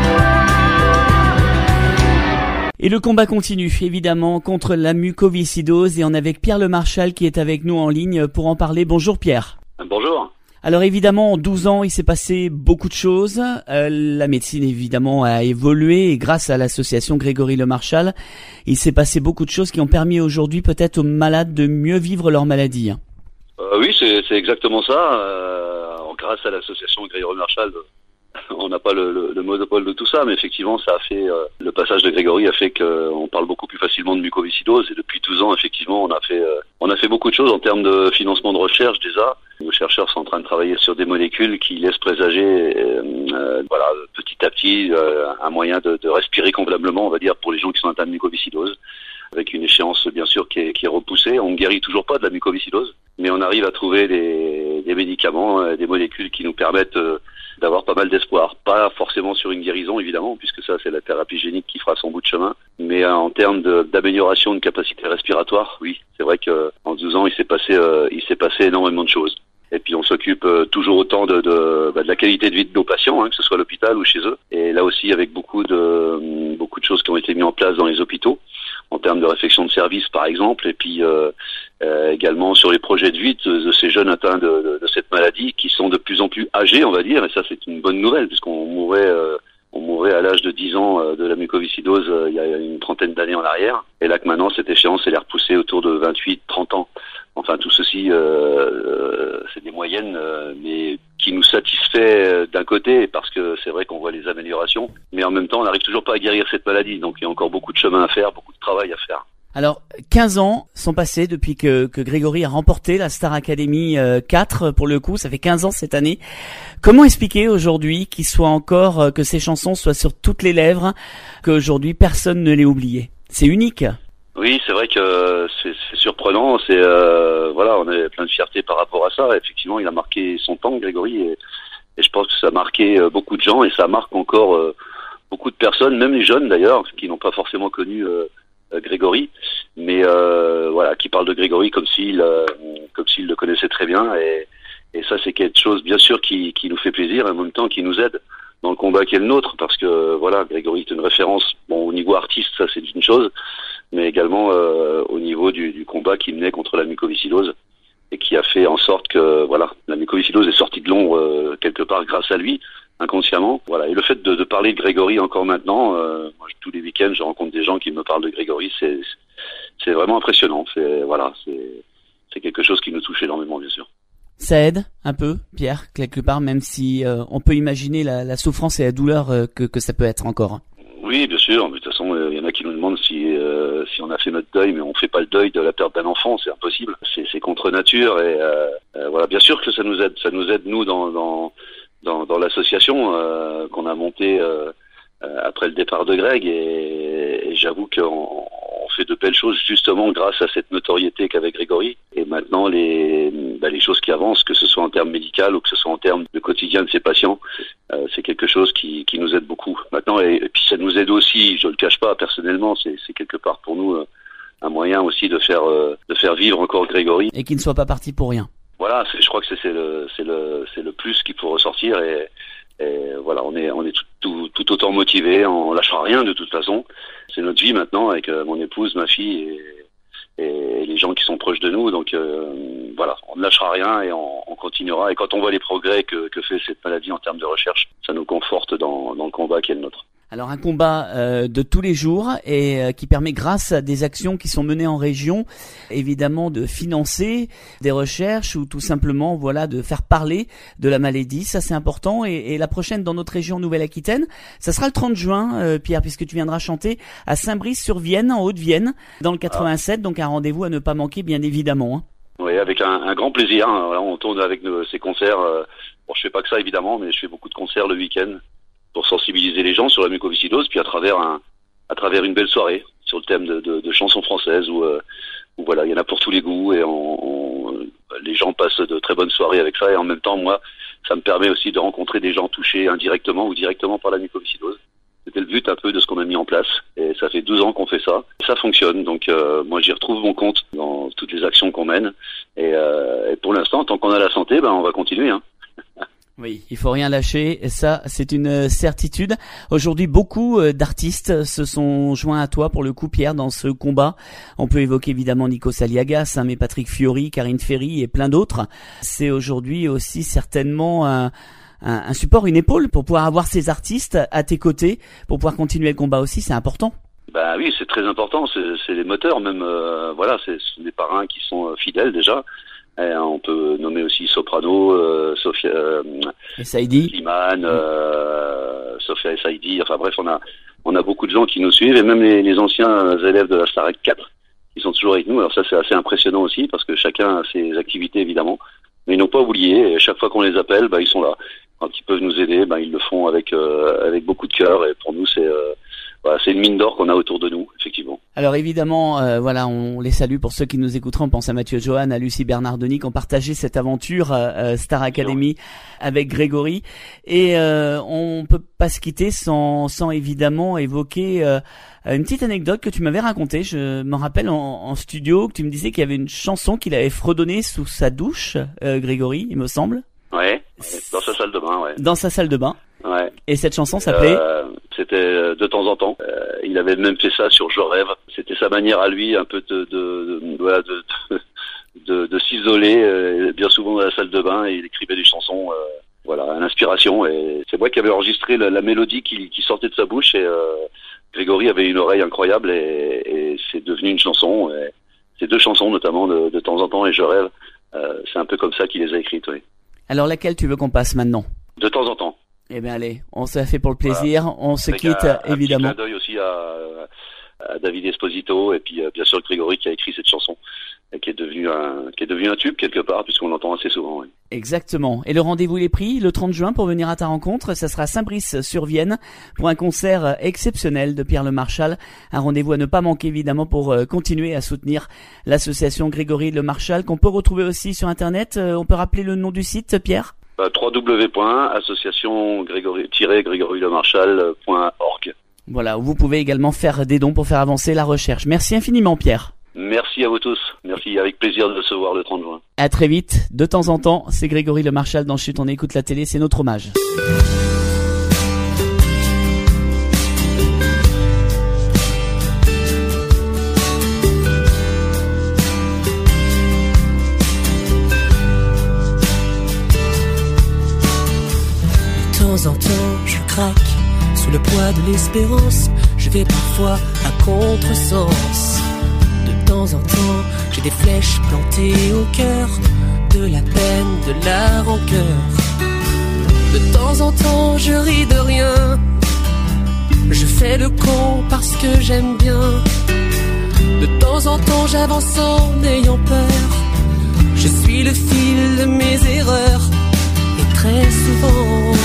[SPEAKER 20] fin.
[SPEAKER 2] Et le combat continue, évidemment, contre la mucoviscidose, et on est avec Pierre Lemarchal qui est avec nous en ligne pour en parler. Bonjour Pierre.
[SPEAKER 21] Bonjour.
[SPEAKER 2] Alors évidemment, en douze ans, il s'est passé beaucoup de choses. Euh, la médecine, évidemment, a évolué, et grâce à l'association Grégory Lemarchal, il s'est passé beaucoup de choses qui ont permis aujourd'hui peut-être aux malades de mieux vivre leur maladie. hein.
[SPEAKER 21] Euh, oui, c'est c'est exactement ça. Euh, grâce à l'association Grégory Lemarchal, on n'a pas le, le, le monopole de tout ça, mais effectivement, ça a fait euh, le passage de Grégory a fait qu'on parle beaucoup plus facilement de mucoviscidose, et depuis douze ans, effectivement, on a fait euh, on a fait beaucoup de choses en termes de financement de recherche déjà. Nos chercheurs sont en train de travailler sur des molécules qui laissent présager, euh, euh, voilà, petit à petit, euh, un moyen de, de respirer convenablement, on va dire, pour les gens qui sont atteints de mucoviscidose, avec une échéance bien sûr qui est, qui est repoussée. On ne guérit toujours pas de la mucoviscidose, mais on arrive à trouver des, des médicaments, euh, des molécules qui nous permettent euh, d'avoir pas mal d'espoir. Pas forcément sur une guérison, évidemment, puisque ça, c'est la thérapie génique qui fera son bout de chemin. Mais euh, en termes de, d'amélioration de capacité respiratoire, oui, c'est vrai que en douze ans, il s'est passé, euh, il s'est passé énormément de choses. Et puis, on s'occupe euh, toujours autant de, de, bah, de la qualité de vie de nos patients, hein, que ce soit à l'hôpital ou chez eux. Et là aussi, avec beaucoup de, euh, beaucoup de choses qui ont été mises en place dans les hôpitaux, en termes de réflexion de service, par exemple, et puis euh, euh, également sur les projets de vie de, de ces jeunes atteints de, de, de cette maladie, qui sont de plus en plus âgés, on va dire, et ça c'est une bonne nouvelle, puisqu'on mourait, euh, on mourait à l'âge de dix ans euh, de la mucoviscidose euh, il y a une trentaine d'années en arrière, et là que maintenant cette échéance elle est repoussée autour de vingt-huit à trente ans. Enfin, tout ceci, euh, euh, c'est des moyennes, euh, mais qui nous satisfait euh, d'un côté, parce que c'est vrai qu'on voit les améliorations, mais en même temps, on n'arrive toujours pas à guérir cette maladie. Donc, il y a encore beaucoup de chemin à faire, beaucoup de travail à faire.
[SPEAKER 2] Alors, quinze ans sont passés depuis que, que Grégory a remporté la Star Academy euh, quatre, pour le coup, ça fait quinze ans cette année. Comment expliquer aujourd'hui qu'il soit encore, euh, que ces chansons soient sur toutes les lèvres, qu'aujourd'hui personne ne l'ait oublié? C'est unique.
[SPEAKER 21] Oui, c'est vrai que c'est, c'est surprenant. C'est euh, voilà, on est plein de fierté par rapport à ça. Effectivement, il a marqué son temps, Grégory, et, et je pense que ça a marqué euh, beaucoup de gens, et ça marque encore euh, beaucoup de personnes, même les jeunes d'ailleurs, qui n'ont pas forcément connu euh, Grégory, mais euh, voilà, qui parlent de Grégory comme s'il euh, comme s'il le connaissait très bien, et, et ça c'est quelque chose bien sûr qui, qui nous fait plaisir, et en même temps qui nous aide dans le combat qui est le nôtre, parce que voilà, Grégory est une référence, bon, au niveau artiste, ça c'est une chose, mais également euh, au niveau du, du combat qu'il menait contre la mucoviscidose, et qui a fait en sorte que voilà, la mucoviscidose est sortie de l'ombre euh, quelque part grâce à lui, inconsciemment. Voilà, et le fait de, de parler de Grégory encore maintenant, euh, moi, tous les week-ends, je rencontre des gens qui me parlent de Grégory, c'est c'est vraiment impressionnant. C'est voilà, c'est c'est quelque chose qui nous touche énormément, bien sûr.
[SPEAKER 2] Ça aide un peu, Pierre, quelque part, même si euh, on peut imaginer la, la souffrance et la douleur euh, que, que ça peut être encore.
[SPEAKER 21] Oui, bien sûr. Mais de toute façon, il euh, y en a qui nous demandent si euh, si on a fait notre deuil, mais on fait pas le deuil de la perte d'un enfant, c'est impossible. C'est c'est contre nature, et euh, euh, voilà, bien sûr que ça nous aide, ça nous aide nous dans dans dans, dans l'association euh, qu'on a montée euh, euh, après le départ de Greg, et, et j'avoue qu'on on fait de belles choses justement grâce à cette notoriété qu'avait Grégory. Et maintenant, les bah, les choses qui avancent, que ce soit en termes médicaux ou que ce soit en termes de quotidien de ces patients, euh, c'est quelque chose qui qui nous aide beaucoup. Maintenant, et, et puis ça nous aide aussi, je le cache pas personnellement, c'est c'est quelque part pour nous euh, un moyen aussi de faire euh, de faire vivre encore Grégory.
[SPEAKER 2] Et qu'il ne soit pas parti pour rien.
[SPEAKER 21] voilà, c'est, je crois que c'est, c'est le, c'est le, c'est le plus qu'il faut ressortir et, et voilà, on est, on est tout, tout, tout autant motivés, on lâchera rien de toute façon. C'est notre vie maintenant avec euh, mon épouse, ma fille et, et les gens qui sont proches de nous. Donc euh, voilà, on ne lâchera rien et on, on continuera. Et quand on voit les progrès que, que fait cette maladie en termes de recherche, ça nous conforte dans, dans le combat qui est le nôtre.
[SPEAKER 2] Alors un combat euh, de tous les jours et euh, qui permet, grâce à des actions qui sont menées en région, évidemment de financer des recherches ou tout simplement voilà de faire parler de la maladie. Ça c'est important. Et, et la prochaine dans notre région Nouvelle-Aquitaine, ça sera le trente juin, euh, Pierre, puisque tu viendras chanter à Saint-Brice-sur-Vienne, en Haute-Vienne, dans le quatre-vingt-sept. Donc un rendez-vous à ne pas manquer, bien évidemment. Hein.
[SPEAKER 21] Oui, avec un, un grand plaisir. Hein. Voilà, on tourne avec nos, ces concerts. Euh, bon, je fais pas que ça évidemment, mais je fais beaucoup de concerts le week-end pour sensibiliser les gens sur la mucoviscidose, puis à travers un, à travers une belle soirée sur le thème de, de, de chansons françaises où, euh, où voilà, il y en a pour tous les goûts et on, on, les gens passent de très bonnes soirées avec ça et en même temps, moi, ça me permet aussi de rencontrer des gens touchés indirectement ou directement par la mucoviscidose. C'était le but un peu de ce qu'on a mis en place et ça fait douze ans qu'on fait ça. Ça fonctionne, donc euh, moi j'y retrouve mon compte dans toutes les actions qu'on mène et, euh, et pour l'instant, tant qu'on a la santé, ben on va continuer. Hein.
[SPEAKER 2] Oui, il faut rien lâcher, et ça c'est une certitude. Aujourd'hui, beaucoup d'artistes se sont joints à toi pour le coup, Pierre, dans ce combat. On peut évoquer évidemment Nikos Aliagas, hein, mais Patrick Fiori, Karine Ferry et plein d'autres. C'est aujourd'hui aussi certainement un, un, un support, une épaule pour pouvoir avoir ces artistes à tes côtés, pour pouvoir continuer le combat aussi, c'est important.
[SPEAKER 21] Bah oui, c'est très important, c'est, c'est les moteurs même, euh, voilà, c'est, c'est des parrains qui sont fidèles déjà. Et on peut nommer aussi Soprano, euh, Sophia, euh,
[SPEAKER 2] Saïdi,
[SPEAKER 21] Slimane, euh, Sophia et Saïdi. Enfin bref, on a on a beaucoup de gens qui nous suivent et même les, les anciens élèves de la Starac quatre qui sont toujours avec nous. Alors ça c'est assez impressionnant aussi parce que chacun a ses activités évidemment, mais ils n'ont pas oublié. Et chaque fois qu'on les appelle, bah ils sont là. Quand ils peuvent nous aider, bah ils le font avec euh, avec beaucoup de cœur. Et pour nous c'est euh, voilà, c'est une mine d'or qu'on a autour de nous, effectivement.
[SPEAKER 2] Alors évidemment, euh, voilà, on les salue pour ceux qui nous écouteront. On pense à Mathieu Johan, à Lucie Bernardoni qui ont partagé cette aventure euh, Star Academy avec Grégory. Et euh, on peut pas se quitter sans, sans évidemment évoquer euh, une petite anecdote que tu m'avais racontée. Je me rappelle en, en studio que tu me disais qu'il y avait une chanson qu'il avait fredonnée sous sa douche, euh, Grégory, il me semble.
[SPEAKER 21] Ouais, dans sa salle de bain, ouais.
[SPEAKER 2] Dans sa salle de bain.
[SPEAKER 21] Ouais.
[SPEAKER 2] Et cette chanson s'appelait
[SPEAKER 21] euh, C'était de temps en temps. Euh, il avait même fait ça sur Je rêve. C'était sa manière à lui, un peu de de de, voilà, de, de, de, de s'isoler, euh, bien souvent dans la salle de bain, et il écrivait des chansons, euh, voilà, à l'inspiration. Et c'est moi qui avais enregistré la, la mélodie qui, qui sortait de sa bouche. Et euh, Grégory avait une oreille incroyable, et, et c'est devenu une chanson. Et ces deux chansons, notamment de, de temps en temps et Je rêve, euh, c'est un peu comme ça qu'il les a écrites. Oui.
[SPEAKER 2] Alors laquelle tu veux qu'on passe maintenant?
[SPEAKER 21] De temps en temps.
[SPEAKER 2] Eh bien allez, on se la fait pour le plaisir, voilà. On se
[SPEAKER 21] Avec
[SPEAKER 2] quitte
[SPEAKER 21] un,
[SPEAKER 2] évidemment.
[SPEAKER 21] Un petit clin d'œil aussi à, à David Esposito et puis bien sûr Grégory qui a écrit cette chanson et qui est devenu un qui est devenu un tube quelque part puisqu'on l'entend assez souvent. Oui.
[SPEAKER 2] Exactement. Et le rendez-vous il est pris le trente juin pour venir à ta rencontre. Ça sera à Saint-Brice-sur-Vienne pour un concert exceptionnel de Pierre Le Marchal. Un rendez-vous à ne pas manquer évidemment pour continuer à soutenir l'association Grégory Le Marchal qu'on peut retrouver aussi sur internet. On peut rappeler le nom du site, Pierre?
[SPEAKER 21] w w w point association grégory le marchal point org.
[SPEAKER 2] Voilà, vous pouvez également faire des dons pour faire avancer la recherche. Merci infiniment, Pierre.
[SPEAKER 21] Merci à vous tous. Merci, avec plaisir de se voir le trente juin.
[SPEAKER 2] À très vite. De temps en temps, c'est Grégory Le Marchal dans Chut, on écoute la télé, c'est notre hommage.
[SPEAKER 3] De temps en temps, je craque sous le poids de l'espérance. Je vais parfois à contresens. De temps en temps, j'ai des flèches plantées au cœur, de la peine, de la rancœur. De temps en temps, je ris de rien. Je fais le con parce que j'aime bien. De temps en temps, j'avance en ayant peur. Je suis le fil de mes erreurs. Et très souvent,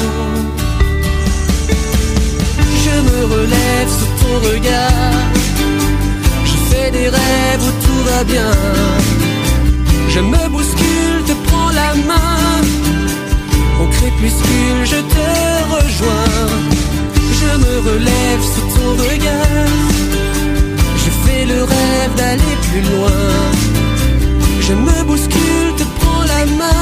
[SPEAKER 3] je me relève sous ton regard. Je fais des rêves où tout va bien. Je me bouscule, te prends la main. Au crépuscule, je te rejoins. Je me relève sous ton regard. Je fais le rêve d'aller plus loin. Je me bouscule, te prends la main.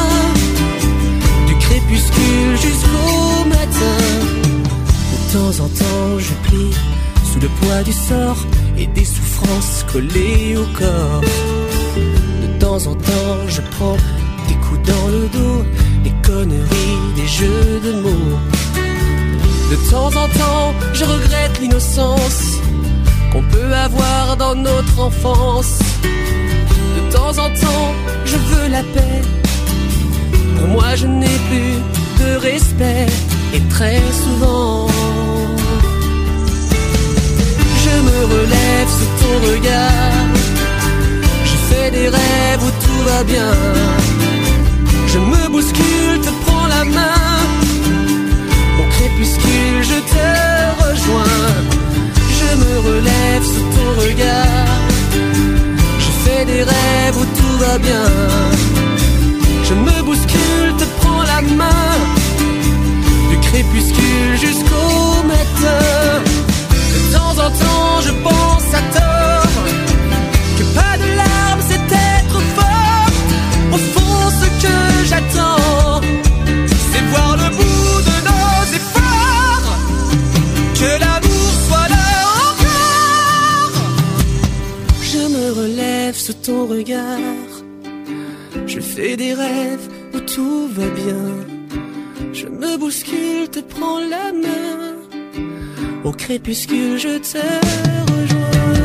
[SPEAKER 3] sous le poids du sort et des souffrances collées au corps. De temps en temps, je prends des coups dans le dos, des conneries, des jeux de mots. De temps en temps, je regrette l'innocence qu'on peut avoir dans notre enfance. De temps en temps, je veux la paix. Pour moi, je n'ai plus de respect. Et très souvent, je me relève sous ton regard. Je fais des rêves où tout va bien. Je me bouscule, te prends la main. Au crépuscule, je te rejoins. Je me relève sous ton regard. Je fais des rêves où tout va bien. Je me bouscule, te prends la main. Du crépuscule jusqu'au matin. De temps en temps, je pense à tort que pas de larmes, c'est être fort. Au fond, ce que j'attends, c'est voir le bout de nos efforts. Que l'amour soit là encore. Je me relève sous ton regard. Je fais des rêves où tout va bien. Je me bouscule, te prends la main. Au crépuscule, je te rejoins.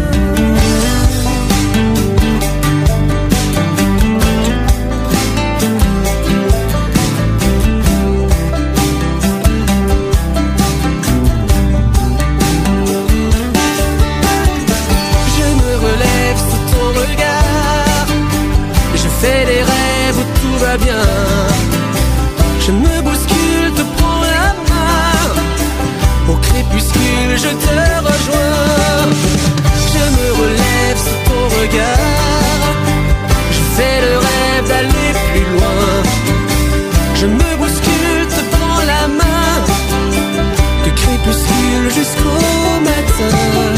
[SPEAKER 3] Je me relève sous ton regard. Je fais des rêves où tout va bien. Je me bouscule, te prends la main. Au crépuscule, je te rejoins. Je me relève sous ton regard. Je fais le rêve d'aller plus loin. Je me bouscule, te prends la main. Du crépuscule jusqu'au matin.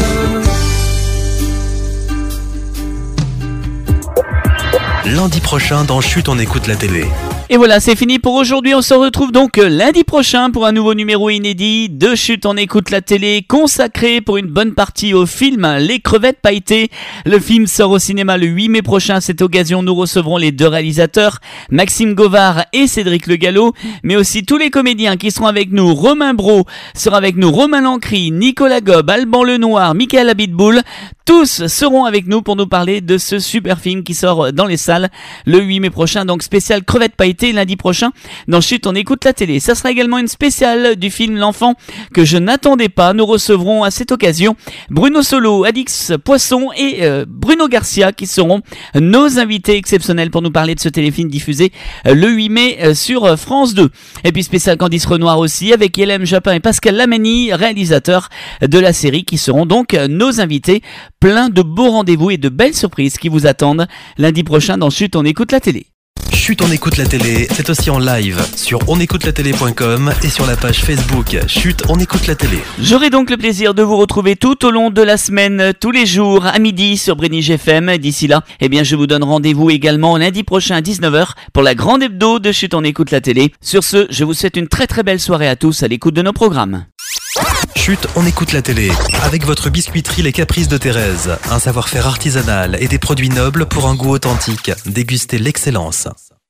[SPEAKER 1] Lundi prochain dans Chut, on écoute la télé.
[SPEAKER 2] Et voilà, c'est fini pour aujourd'hui. On se retrouve donc lundi prochain pour un nouveau numéro inédit de Chut, on écoute la télé, consacré pour une bonne partie au film Les Crevettes Pailletées. Le film sort au cinéma le huit mai prochain. À cette occasion, nous recevrons les deux réalisateurs, Maxime Govard et Cédric Le Gallo, mais aussi tous les comédiens qui seront avec nous. Romain Brault sera avec nous, Romain Lancry, Nicolas Gob, Alban Lenoir, Michael Abitboul. Tous seront avec nous pour nous parler de ce super film qui sort dans les salles le huit mai prochain. Donc spécial Crevettes Pailletées lundi prochain dans Chut, on écoute la télé. Ça sera également une spéciale du film L'Enfant que je n'attendais pas. Nous recevrons à cette occasion Bruno Solo, Alix Poisson et euh, Bruno Garcia qui seront nos invités exceptionnels pour nous parler de ce téléfilm diffusé euh, le huit mai euh, sur France deux. Et puis spécial Candice Renoir aussi avec Hélène Japin et Pascal Lamani, réalisateurs de la série, qui seront donc euh, nos invités. Plein de beaux rendez-vous et de belles surprises qui vous attendent lundi prochain dans Chut, on écoute la télé.
[SPEAKER 1] Chut, on écoute la télé, c'est aussi en live sur on écoute la télé point com et sur la page Facebook Chut, on écoute la télé.
[SPEAKER 2] J'aurai donc le plaisir de vous retrouver tout au long de la semaine, tous les jours à midi sur Brénige F M. D'ici là, eh bien, je vous donne rendez-vous également lundi prochain à dix-neuf heures pour la grande hebdo de Chut, on écoute la télé. Sur ce, je vous souhaite une très très belle soirée à tous à l'écoute de nos programmes.
[SPEAKER 1] Chut, on écoute la télé. Avec votre biscuiterie Les Caprices de Thérèse. Un savoir-faire artisanal et des produits nobles pour un goût authentique. Dégustez l'excellence.